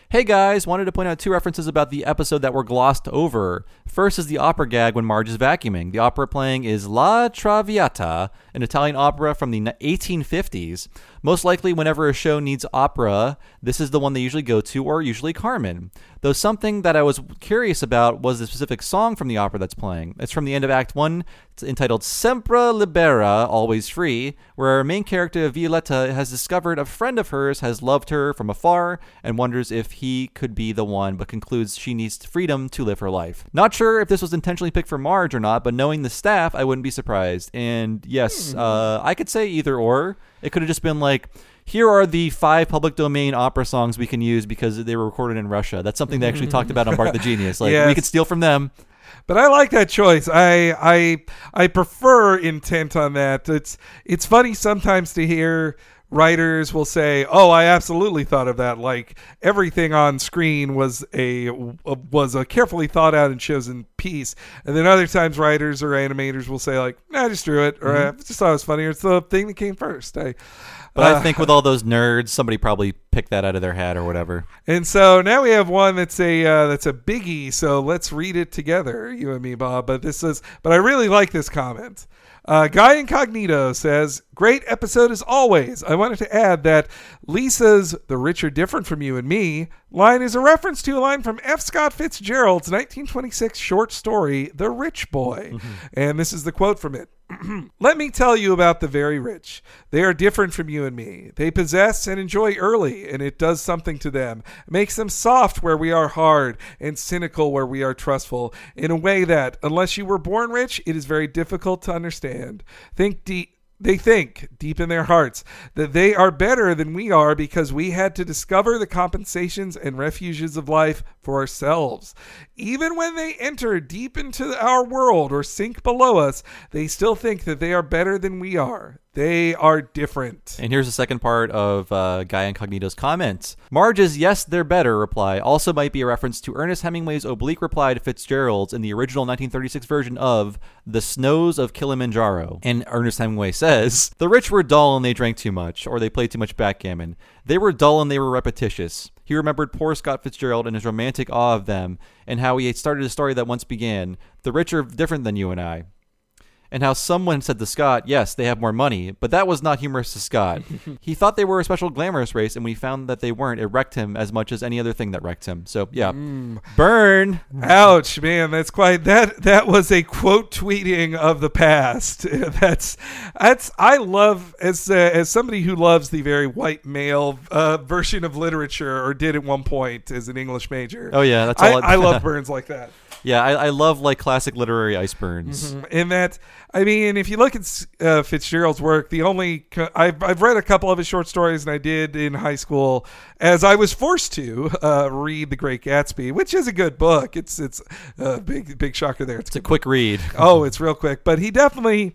Hey guys, wanted to point out two references about the episode that were glossed over. First is the opera gag when Marge is vacuuming. The opera playing is La Traviata, an Italian opera from the eighteen fifties. Most likely, whenever a show needs opera, this is the one they usually go to, or usually Carmen. Though something that I was curious about was the specific song from the opera that's playing. It's from the end of Act one. It's entitled Sempre Libera, Always Free, where our main character, Violetta, has discovered a friend of hers has loved her from afar and wonders if he could be the one, but concludes she needs freedom to live her life. Not sure if this was intentionally picked for Marge or not, but knowing the staff, I wouldn't be surprised. And yes, hmm. uh, I could say either or. It could have just been like, here are the five public domain opera songs we can use because they were recorded in Russia. That's something they actually talked about on Bart the Genius. Like, yes. We could steal from them. But I like that choice. I I I prefer intent on that. It's it's funny sometimes to hear writers will say, "Oh, I absolutely thought of that." Like everything on screen was a was a carefully thought out and chosen piece. And then other times, writers or animators will say, "Like, nah, I just drew it," or mm-hmm. "I just thought it was funny," or "It's the thing that came first." I, But uh, I think with all those nerds, somebody probably picked that out of their hat or whatever. And so now we have one that's a uh, that's a biggie. So let's read it together, you and me, Bob. But this is, but I really like this comment. Uh, Guy Incognito says, "Great episode as always. I wanted to add that Lisa's 'The Rich Are Different from You and Me' line is a reference to a line from F. Scott Fitzgerald's nineteen twenty-six short story, 'The Rich Boy.' Mm-hmm. And this is the quote from it. 'Let me tell you about the very rich. They are different from you and me. They possess and enjoy early, and it does something to them. It makes them soft where we are hard, and cynical where we are trustful, in a way that, unless you were born rich, it is very difficult to understand. Think deep. They think, deep in their hearts, that they are better than we are because we had to discover the compensations and refuges of life for ourselves. Even when they enter deep into our world or sink below us, they still think that they are better than we are. They are different.'" And here's the second part of uh, Guy Incognito's comments. Marge's "yes, they're better" reply also might be a reference to Ernest Hemingway's oblique reply to Fitzgerald's in the original nineteen thirty-six version of The Snows of Kilimanjaro. And Ernest Hemingway says, "The rich were dull and they drank too much, or they played too much backgammon. They were dull and they were repetitious." He remembered poor Scott Fitzgerald and his romantic awe of them, and how he had started a story that once began, "The rich are different than you and I." And how someone said to Scott, "Yes, they have more money," but that was not humorous to Scott. He thought they were a special glamorous race, and when he found that they weren't, it wrecked him as much as any other thing that wrecked him. So, yeah. Mm. Burn. Ouch, man. That's quite, that, that was a quote tweeting of the past. That's, that's, I love, as, uh, as somebody who loves the very white male uh, version of literature, or did at one point as an English major. Oh, yeah. That's all I, I love Burns like that. Yeah, I, I love like classic literary ice burns. Mm-hmm. In that, I mean, if you look at uh, Fitzgerald's work, the only co- I've I've read a couple of his short stories, and I did in high school, as I was forced to uh, read The Great Gatsby, which is a good book. It's it's a big big shocker there. It's, it's a quick book. read. Oh, it's real quick, but he definitely.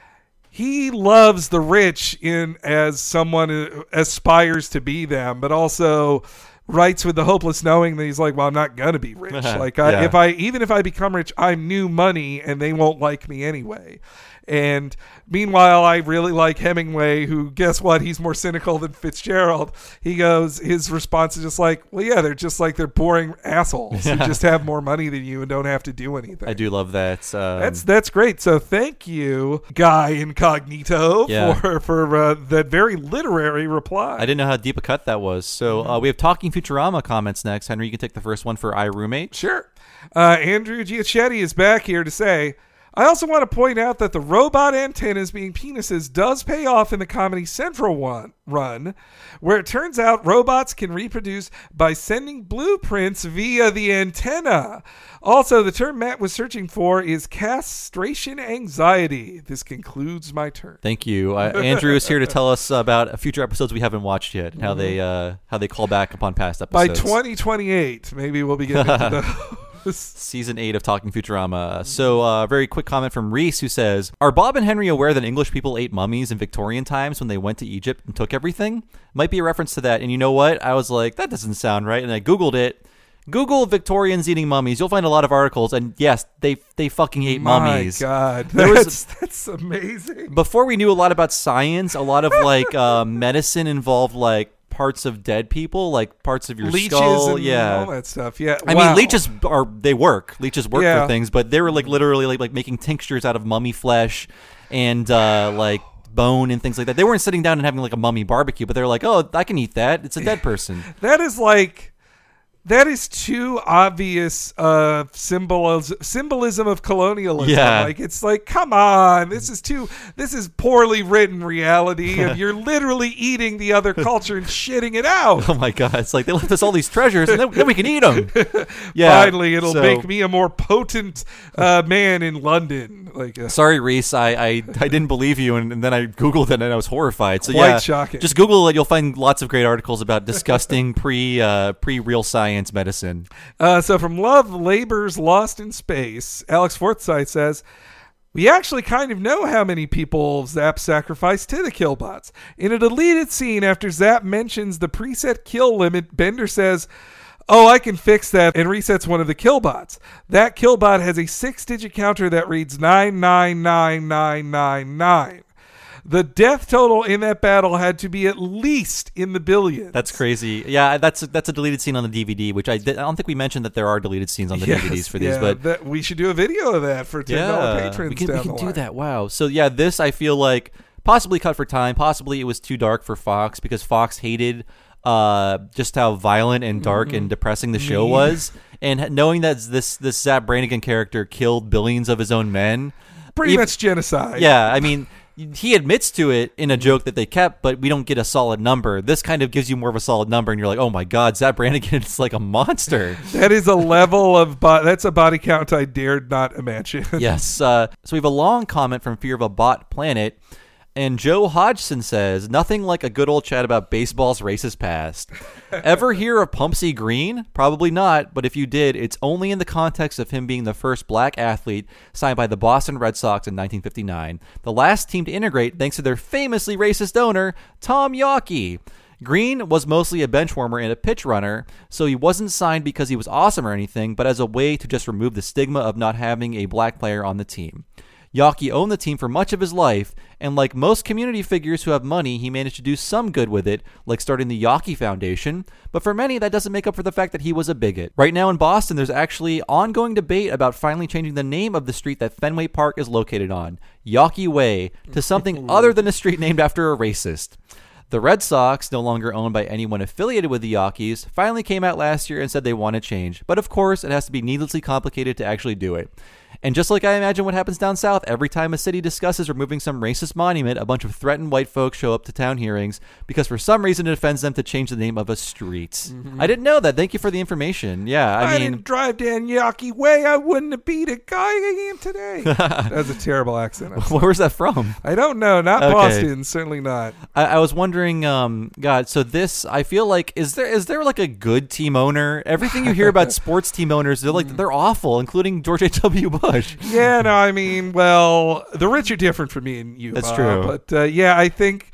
He loves the rich in as someone who aspires to be them, but also writes with the hopeless knowing that he's like, well, I'm not gonna be rich. Like, I, yeah. if I even if I become rich, I'm new money, and they won't like me anyway. And meanwhile, I really like Hemingway, who, guess what? He's more cynical than Fitzgerald. He goes, his response is just like, well, yeah, they're just like, they're boring assholes who just have more money than you and don't have to do anything. I do love that. Um, that's that's great. So thank you, Guy Incognito, yeah. for, for uh, that very literary reply. I didn't know how deep a cut that was. So uh, we have Talking Futurama comments next. Henry, you can take the first one for iRoommate. Sure. Uh, Andrew Giachetti is back here to say, I also want to point out that the robot antennas being penises does pay off in the Comedy Central one run, where it turns out robots can reproduce by sending blueprints via the antenna. Also, the term Matt was searching for is castration anxiety. This concludes my turn. Thank you. Uh, Andrew is here to tell us about future episodes we haven't watched yet, and how they uh, how they call back upon past episodes. By twenty twenty-eight, maybe we'll be getting into those. Season eight of Talking Futurama. So, uh, very quick comment from Reese, who says, "Are Bob and Henry aware that English people ate mummies in Victorian times when they went to Egypt and took everything?" Might be a reference to that. And you know what? I was like, that doesn't sound right. And I Googled it. Google Victorians eating mummies. You'll find a lot of articles. And yes, they they fucking ate My mummies. My God. There that's, was, that's amazing. Before we knew a lot about science, a lot of like uh, medicine involved like parts of dead people, like parts of your leeches skull. and yeah, all that stuff. Yeah, I wow. mean, leeches are they work. Leeches work Yeah. for things, but they were like literally like like making tinctures out of mummy flesh and uh, like bone and things like that. They weren't sitting down and having like a mummy barbecue, but they're like, oh, I can eat that. It's a dead person. That is like that is too obvious uh symbolism symbolism of colonialism. Yeah. Like it's like, come on, this is too this is poorly written reality and you're literally eating the other culture and shitting it out. Oh my god! It's like they left us all these treasures, and then, then we can eat them. Yeah. Finally, it'll so- make me a more potent uh, man in London. Like, uh, Sorry, Reese. I, I, I didn't believe you, and, and then I googled it, and I was horrified. So Quite yeah, shocking. Just Google it. You'll find lots of great articles about disgusting pre uh, pre real science medicine. Uh, so from Love Labors Lost in Space, Alex Forsythe says, we actually kind of know how many people Zap sacrificed to the killbots. In a deleted scene after Zap mentions the preset kill limit, Bender says, oh, I can fix that, and resets one of the killbots. That killbot has a six-digit counter that reads nine nine nine nine nine nine. The death total in that battle had to be at least in the billions. That's crazy. Yeah, that's that's a deleted scene on the D V D, which I, did, I don't think we mentioned that there are deleted scenes on the Yes, D V Ds for these, yeah, but that, we should do a video of that for ten dollars yeah, patrons we can, down we can the do line. that. Wow. So yeah, this I feel like possibly cut for time. Possibly it was too dark for Fox because Fox hated uh, just how violent and dark Mm-hmm. and depressing the show was, and knowing that this this Zap Brannigan character killed billions of his own men. Pretty If- much genocide. Yeah, I mean, he admits to it in a joke that they kept, but we don't get a solid number. This kind of gives you more of a solid number, and you're like, oh my god, Zap Brannigan is like a monster. That is a level of bo- that's a body count I dared not imagine. Yes. Uh, so we have a long comment from Fear of a Bot Planet. And Joe Hodgson says, nothing like a good old chat about baseball's racist past. Ever hear of Pumpsy Green? Probably not, but if you did, it's only in the context of him being the first black athlete signed by the Boston Red Sox in nineteen fifty-nine, the last team to integrate thanks to their famously racist owner, Tom Yawkey. Green was mostly a bench warmer and a pitch runner, so he wasn't signed because he was awesome or anything, but as a way to just remove the stigma of not having a black player on the team. Yawkey owned the team for much of his life, and like most community figures who have money, he managed to do some good with it, like starting the Yawkey Foundation, but for many, that doesn't make up for the fact that he was a bigot. Right now in Boston, there's actually ongoing debate about finally changing the name of the street that Fenway Park is located on, Yawkey Way, to something other than a street named after a racist. The Red Sox, no longer owned by anyone affiliated with the Yawkeys, finally came out last year and said they want to change, but of course, it has to be needlessly complicated to actually do it. And just like I imagine what happens down south, every time a city discusses removing some racist monument, a bunch of threatened white folks show up to town hearings because for some reason it offends them to change the name of a street. Mm-hmm. I didn't know that. Thank you for the information. Yeah, I, I mean... didn't drive down Yawkey Way, I wouldn't have beat a guy I am today. That's a terrible accent. Where's that from? I don't know. Not Okay. Boston. Certainly not. I, I was wondering, um, God, so this, I feel like, is there is there like a good team owner? Everything you hear about sports team owners, they're like, they're awful, including George H W. Bush. Yeah, no, I mean, well, the rich are different from me and you. That's Bob, true. But uh, yeah, I think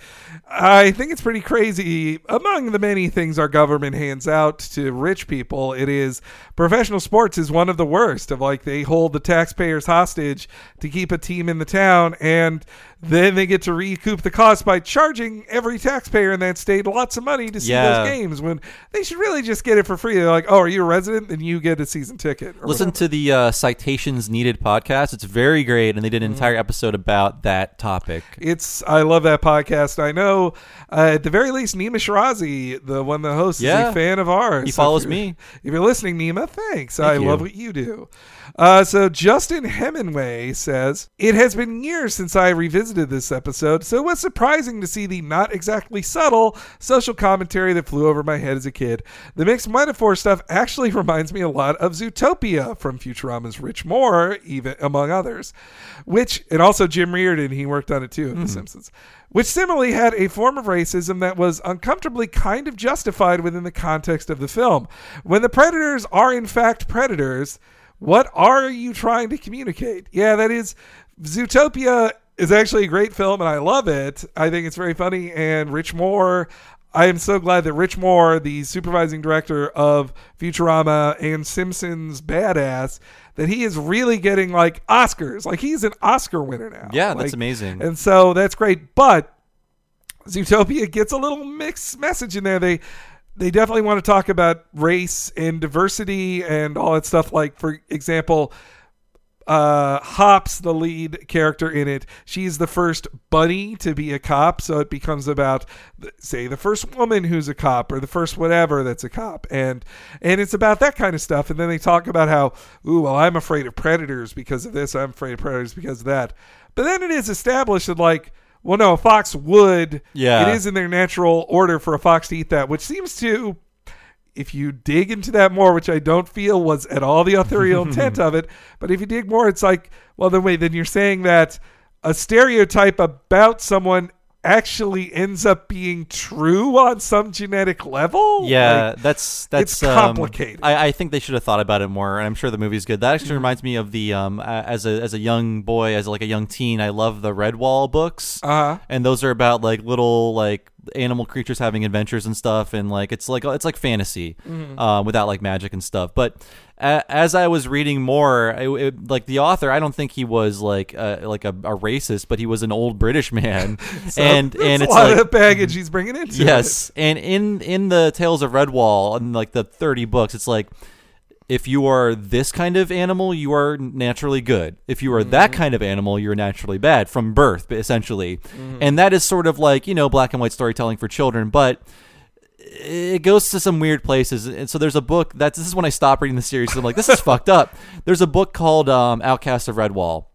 I think it's pretty crazy. Among the many things our government hands out to rich people, it is professional sports is one of the worst. Of like they hold the taxpayers hostage to keep a team in the town, and then they get to recoup the cost by charging every taxpayer in that state lots of money to see Yeah. those games. When they should really just get it for free. They're like, "Oh, are you a resident? Then you get a season ticket." or Listen whatever. to the uh, Citations Needed podcast. It's very great, and they did an entire episode about that topic. It's I love that podcast. I know uh, at the very least Nima Shirazi, the one that hosts, Yeah. is a fan of ours. He So follows if you're- me. If you're listening, Nima, thanks. I you. love what you do. Uh, so Justin Hemingway says, it has been years since I revisited this episode, so it was surprising to see the not exactly subtle social commentary that flew over my head as a kid. The mixed metaphor stuff actually reminds me a lot of Zootopia from Futurama's Rich Moore, even among others, which, and also Jim Reardon, he worked on it too, of The Simpsons, which similarly had a form of racism that was uncomfortably kind of justified within the context of the film. When the predators are in fact predators, what are you trying to communicate? Yeah, that is, Zootopia is actually a great film and I love it. I think it's very funny, and Rich Moore, I am so glad that Rich Moore, the supervising director of Futurama and Simpsons badass, that he is really getting like Oscars. Like he's an Oscar winner now. Yeah, Like, that's amazing. And so that's great. But Zootopia gets a little mixed message in there. They they definitely want to talk about race and diversity and all that stuff. Like, for example, uh, Hops, the lead character in it, she's the first bunny to be a cop. So it becomes about, say, the first woman who's a cop or the first whatever that's a cop. And and it's about that kind of stuff. And then they talk about how, ooh, well, I'm afraid of predators because of this. I'm afraid of predators because of that. But then it is established that, like, well, no, a fox would. Yeah. It is in their natural order for a fox to eat that, which seems to, if you dig into that more, which I don't feel was at all the authorial intent of it, but if you dig more, it's like, well, then wait, then you're saying that a stereotype about someone actually ends up being true on some genetic level? Yeah, Like, that's that's it's um, complicated. I, I think they should have thought about it more, and I'm sure the movie's good. That actually Mm-hmm. reminds me of the um a- as a as a young boy, as like a young teen, I love the Redwall books, Uh-huh. and those are about like little like animal creatures having adventures and stuff, and like it's like it's like fantasy, Mm-hmm. uh, without like magic and stuff. But a- as I was reading more, it, it, like the author, I don't think he was like uh, like a, a racist, but he was an old British man, and That's and a it's lot like of baggage he's bringing into it. yes, and in in the Tales of Redwall and like the thirty books, it's like, if you are this kind of animal, you are naturally good. If you are that kind of animal, you're naturally bad from birth, essentially. And that is sort of like, you know, black and white storytelling for children, but it goes to some weird places. And so there's a book that's this is when I stopped reading the series. 'Cause I'm like, this is fucked up. There's a book called um, Outcast of Redwall,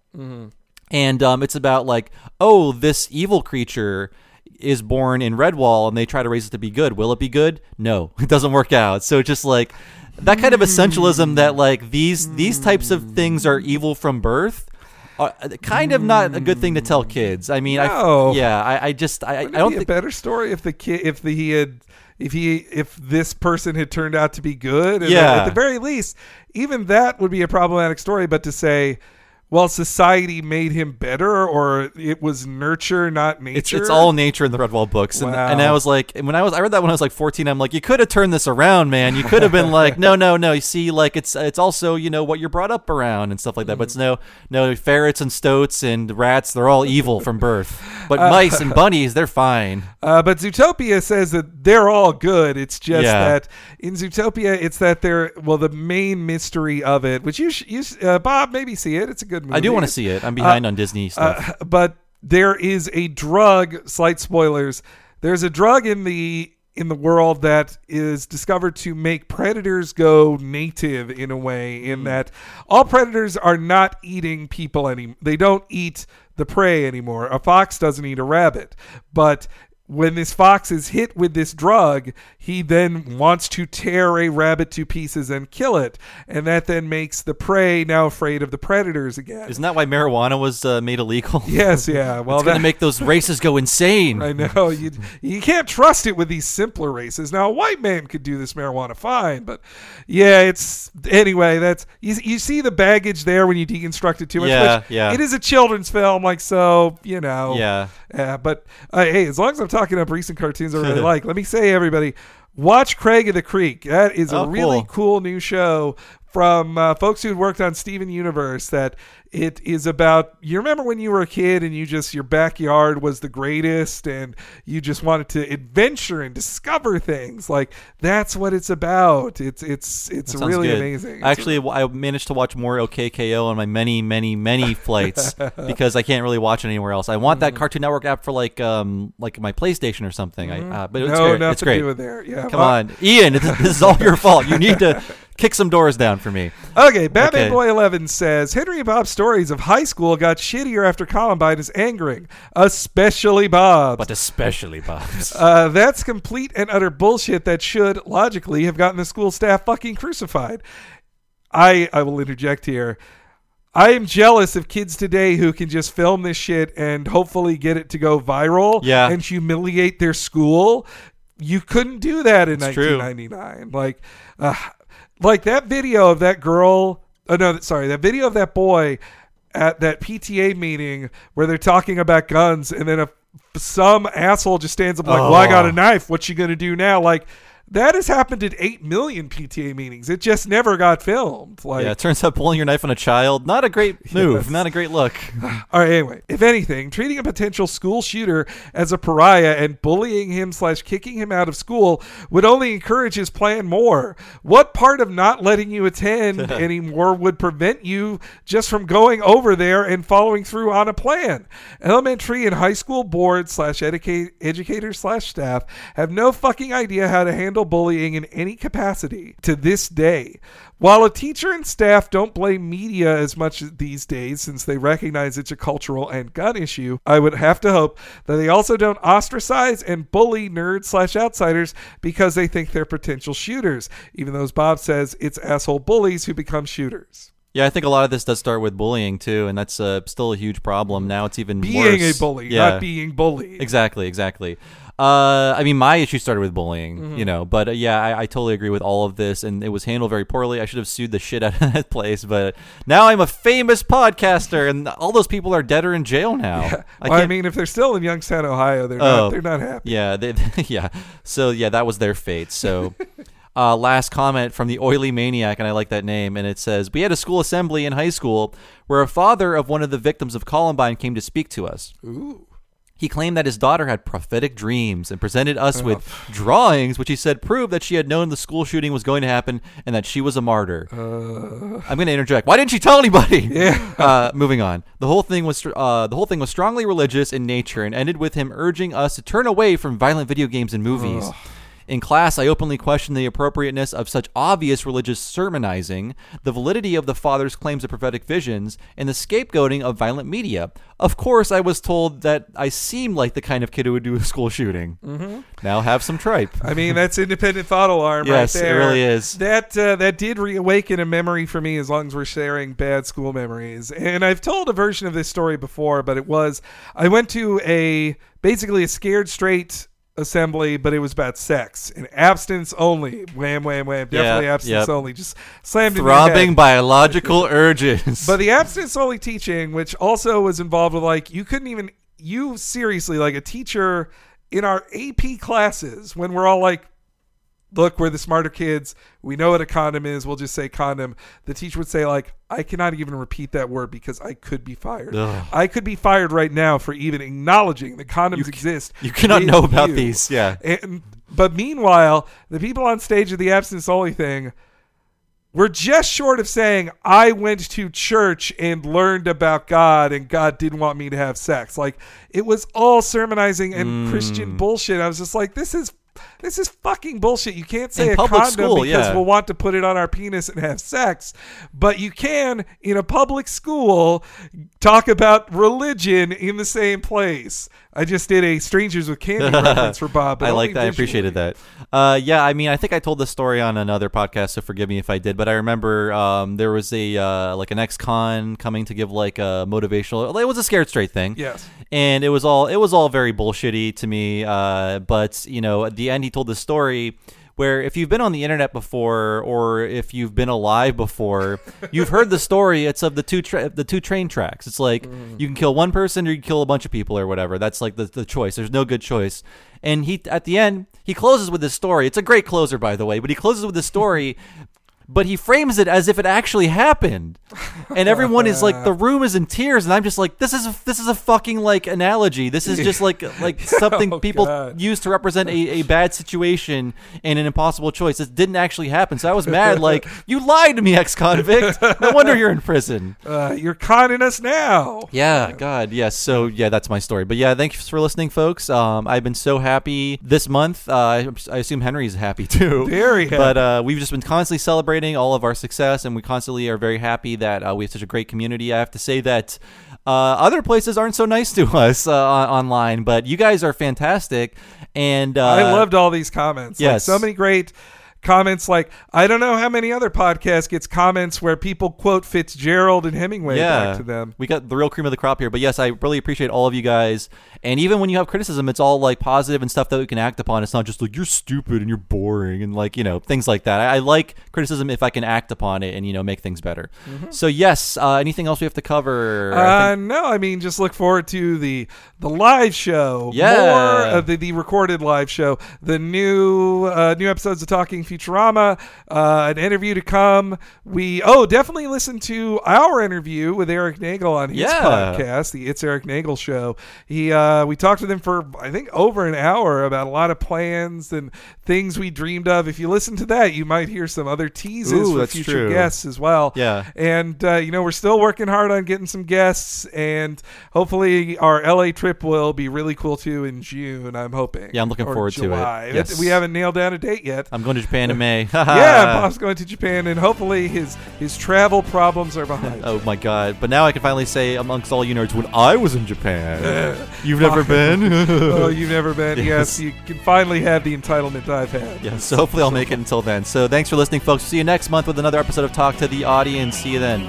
and um, it's about like, oh, this evil creature is born in Redwall, and they try to raise it to be good. Will it be good? No, it doesn't work out. So just like that kind of essentialism that like these these types of things are evil from birth. Are kind of not a good thing to tell kids. I mean, No. I yeah, I, I just I, I Wouldn't it don't be think a better story if the kid, if the, he had, if he, if this person had turned out to be good. And Yeah. At the very least, even that would be a problematic story. But to say, well, society made him better, or it was nurture, not nature. It's it's all nature in the Redwall books, and, Wow. and I was like, and when I was I read that when I was like fourteen, I'm like, you could have turned this around, man. You could have been like, no, no, no. You see, like it's it's also you know what you're brought up around and stuff like that. But it's no no ferrets and stoats and rats. They're all evil from birth, but mice and bunnies, they're fine. Uh, but Zootopia says that they're all good. It's just Yeah. that in Zootopia, it's that they're, well, the main mystery of it, which you, sh- you sh- uh, Bob, maybe see it. It's a good movie. I do want to see it. I'm behind on Disney stuff. Uh, but there is a drug, slight spoilers, there's a drug in the in the world that is discovered to make predators go native in a way, in that all predators are not eating people anymore. They don't eat the prey anymore. A fox doesn't eat a rabbit. But when this fox is hit with this drug, he then wants to tear a rabbit to pieces and kill it. And that then makes the prey now afraid of the predators again. Isn't that why marijuana was uh, made illegal? Yes, yeah. Well, It's going that, to make those races go insane. I know you you can't trust it with these simpler races. Now, a white man could do this marijuana fine, but yeah, it's anyway. That's you, you see the baggage there when you deconstruct it too much. Yeah, which yeah. It is a children's film, like so, you know. Yeah. Uh, but uh, hey, as long as I'm talking up recent cartoons I really like, let me say, everybody, watch Craig of the Creek. That is a Oh, really cool. cool new show from uh, folks who had worked on Steven Universe. That it is about, you remember when you were a kid and you just, your backyard was the greatest and you just wanted to adventure and discover things. Like, that's what it's about. It's it's it's That sounds really good. amazing. It's Actually, I managed to watch more O K K O on my many, many, many flights because I can't really watch it anywhere else. I want Mm-hmm. that Cartoon Network app for like um like my PlayStation or something. I, uh, but it's no, great. nothing It's great. to do with there. Yeah, Come well, on, Ian. This, this is all your fault. You need to kick some doors down for me. Okay, Batman Okay. Boy eleven says, Henry and Bob's stories of high school got shittier after Columbine is angering, especially Bob's. But especially Bob's. Uh, that's complete and utter bullshit that should, logically, have gotten the school staff fucking crucified. I I will interject here. I am jealous of kids today who can just film this shit and hopefully get it to go viral Yeah. and humiliate their school. You couldn't do that in It's true. nineteen ninety-nine. Like, uh, like that video of that girl. Oh no, sorry, that video of that boy at that P T A meeting where they're talking about guns, and then a, some asshole just stands up like, "Well, I got a Oh. knife. What you gonna do now?" Like, That has happened at eight million P T A meetings. It just never got filmed. Like, yeah, it turns out pulling your knife on a child, not a great move, Yes. not a great look. All right, anyway, if anything, treating a potential school shooter as a pariah and bullying him slash kicking him out of school would only encourage his plan more. What part of not letting you attend anymore would prevent you just from going over there and following through on a plan? Elementary and high school boards slash educate educators slash staff have no fucking idea how to handle bullying in any capacity to this day. While a teacher and staff don't blame media as much these days since they recognize it's a cultural and gun issue, I would have to hope that they also don't ostracize and bully nerds slash outsiders because they think they're potential shooters, even though, as Bob says, it's asshole bullies who become shooters. Yeah, I think a lot of this does start with bullying too, and that's uh, still a huge problem. Now it's even Being worse. a bully, Yeah. not being bullied. Exactly, exactly. Uh, I mean, my issue started with bullying, Mm-hmm. you know, but uh, yeah, I, I totally agree with all of this, and it was handled very poorly. I should have sued the shit out of that place, but now I'm a famous podcaster, and all those people are dead or in jail now. Yeah. I Well, I, can't- mean, if they're still in Youngstown, Ohio, they're Oh. not. They're not happy. Yeah, they, yeah. So yeah, that was their fate. So. Uh, last comment from the Oily Maniac, and I like that name, and it says, we had a school assembly in high school where a father of one of the victims of Columbine came to speak to us. Ooh. He claimed that his daughter had prophetic dreams and presented us with drawings, which he said proved that she had known the school shooting was going to happen and that she was a martyr. Uh, I'm going to interject. Why didn't she tell anybody? Yeah. Uh, moving on. The whole thing was uh, the whole thing was strongly religious in nature and ended with him urging us to turn away from violent video games and movies. Ugh. In class, I openly questioned the appropriateness of such obvious religious sermonizing, the validity of the father's claims of prophetic visions, and the scapegoating of violent media. Of course, I was told that I seemed like the kind of kid who would do a school shooting. Mm-hmm. Now have some tripe. I mean, that's independent thought alarm Yes, right it there. really is. That uh, that did reawaken a memory for me as long as we're sharing bad school memories. And I've told a version of this story before, but it was, I went to a, basically a Scared Straight assembly, but it was about sex and abstinence only. Wham, wham, wham. Definitely Yeah, abstinence yep. only. Just slammed in your Throbbing head. biological urges. But the abstinence only teaching, which also was involved with, like, you couldn't even, you seriously, like a teacher in our A P classes, when we're all like, look, we're the smarter kids, we know what a condom is, we'll just say condom. The teacher would say, like, I cannot even repeat that word because I could be fired. Ugh. I could be fired right now for even acknowledging that condoms You c- exist. you cannot with know about you. these, yeah. And, but meanwhile, the people on stage of the abstinence only thing were just short of saying, I went to church and learned about God and God didn't want me to have sex. Like, it was all sermonizing and Mm. Christian bullshit. I was just like, this is this is fucking bullshit. You can't say In a public condom school, because yeah. we'll want to put it on our penis and have sex. But you can, in a public school, talk about religion in the same place. I just did a Strangers with Candy reference for Bob. But I only like that. I appreciated visually. that. Uh, yeah, I mean, I think I told this story on another podcast, so forgive me if I did. But I remember um, there was a uh, like an ex-con coming to give like a motivational. It was a Scared Straight thing. Yes. And it was all it was all very bullshitty to me. Uh, but you know, at the end, he told this story where if you've been on the internet before or if you've been alive before, you've heard the story. It's of the two tra- the two train tracks. It's like you can kill one person or you can kill a bunch of people or whatever. That's like the, the choice. There's no good choice. And he at the end, he closes with this story. It's a great closer, by the way, but he closes with this story. But he frames it as if it actually happened, and everyone is like, the room is in tears, and I'm just like, this is a, this is a fucking like analogy. This is just like like something Oh, people God. use to represent a, a bad situation and an impossible choice. This didn't actually happen, so I was mad. Like, you lied to me, ex-convict. No wonder you're in prison. Uh, you're conning us now. Yeah, God, yes. So yeah, that's my story. But yeah, thanks for listening, folks. Um, I've been so happy this month. Uh, I, I assume Henry's happy too. Very happy. But uh, we've just been constantly celebrating all of our success, and we constantly are very happy that uh, we have such a great community. I have to say that uh, other places aren't so nice to us uh, on- online, but you guys are fantastic. And uh, I loved all these comments. Like, yes. so many great comments like, I don't know how many other podcasts gets comments where people quote Fitzgerald and Hemingway yeah, back to them. We got the real cream of the crop here. But yes, I really appreciate all of you guys. And even when you have criticism, it's all like positive and stuff that we can act upon. It's not just like, you're stupid and you're boring and like, you know, things like that. I, I like criticism if I can act upon it and, you know, make things better. Mm-hmm. So yes, uh, anything else we have to cover? Uh, I think- no, I mean, just look forward to the the live show. Yeah. More of the, the recorded live show. The new uh, new episodes of Talking Futurama. Uh, an interview to come. We, oh, definitely listen to our interview with Eric Nagel on his Yeah. podcast, the It's Eric Nagel Show. He, uh, we talked with him for, I think, over an hour about a lot of plans and things we dreamed of. If you listen to that, you might hear some other teases Ooh, for that's future true. guests as well. Yeah. And, uh, you know, we're still working hard on getting some guests, and hopefully our L A trip will be really cool too in June, I'm hoping. Yeah, I'm looking Or forward to it. July. Yes. We haven't nailed down a date yet. I'm going to Japan in May. Yeah, Bob's going to Japan, and hopefully his, his travel problems are behind. Oh my god. But now I can finally say amongst all you nerds, when I was in Japan. You've never been? Oh, you've never been. Yes. Yes, you can finally have the entitlement I've had. Yeah, so hopefully I'll make it until then. So thanks for listening, folks. See you next month with another episode of Talk to the Audience. See you then.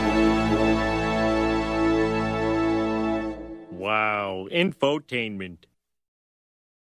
Wow, infotainment.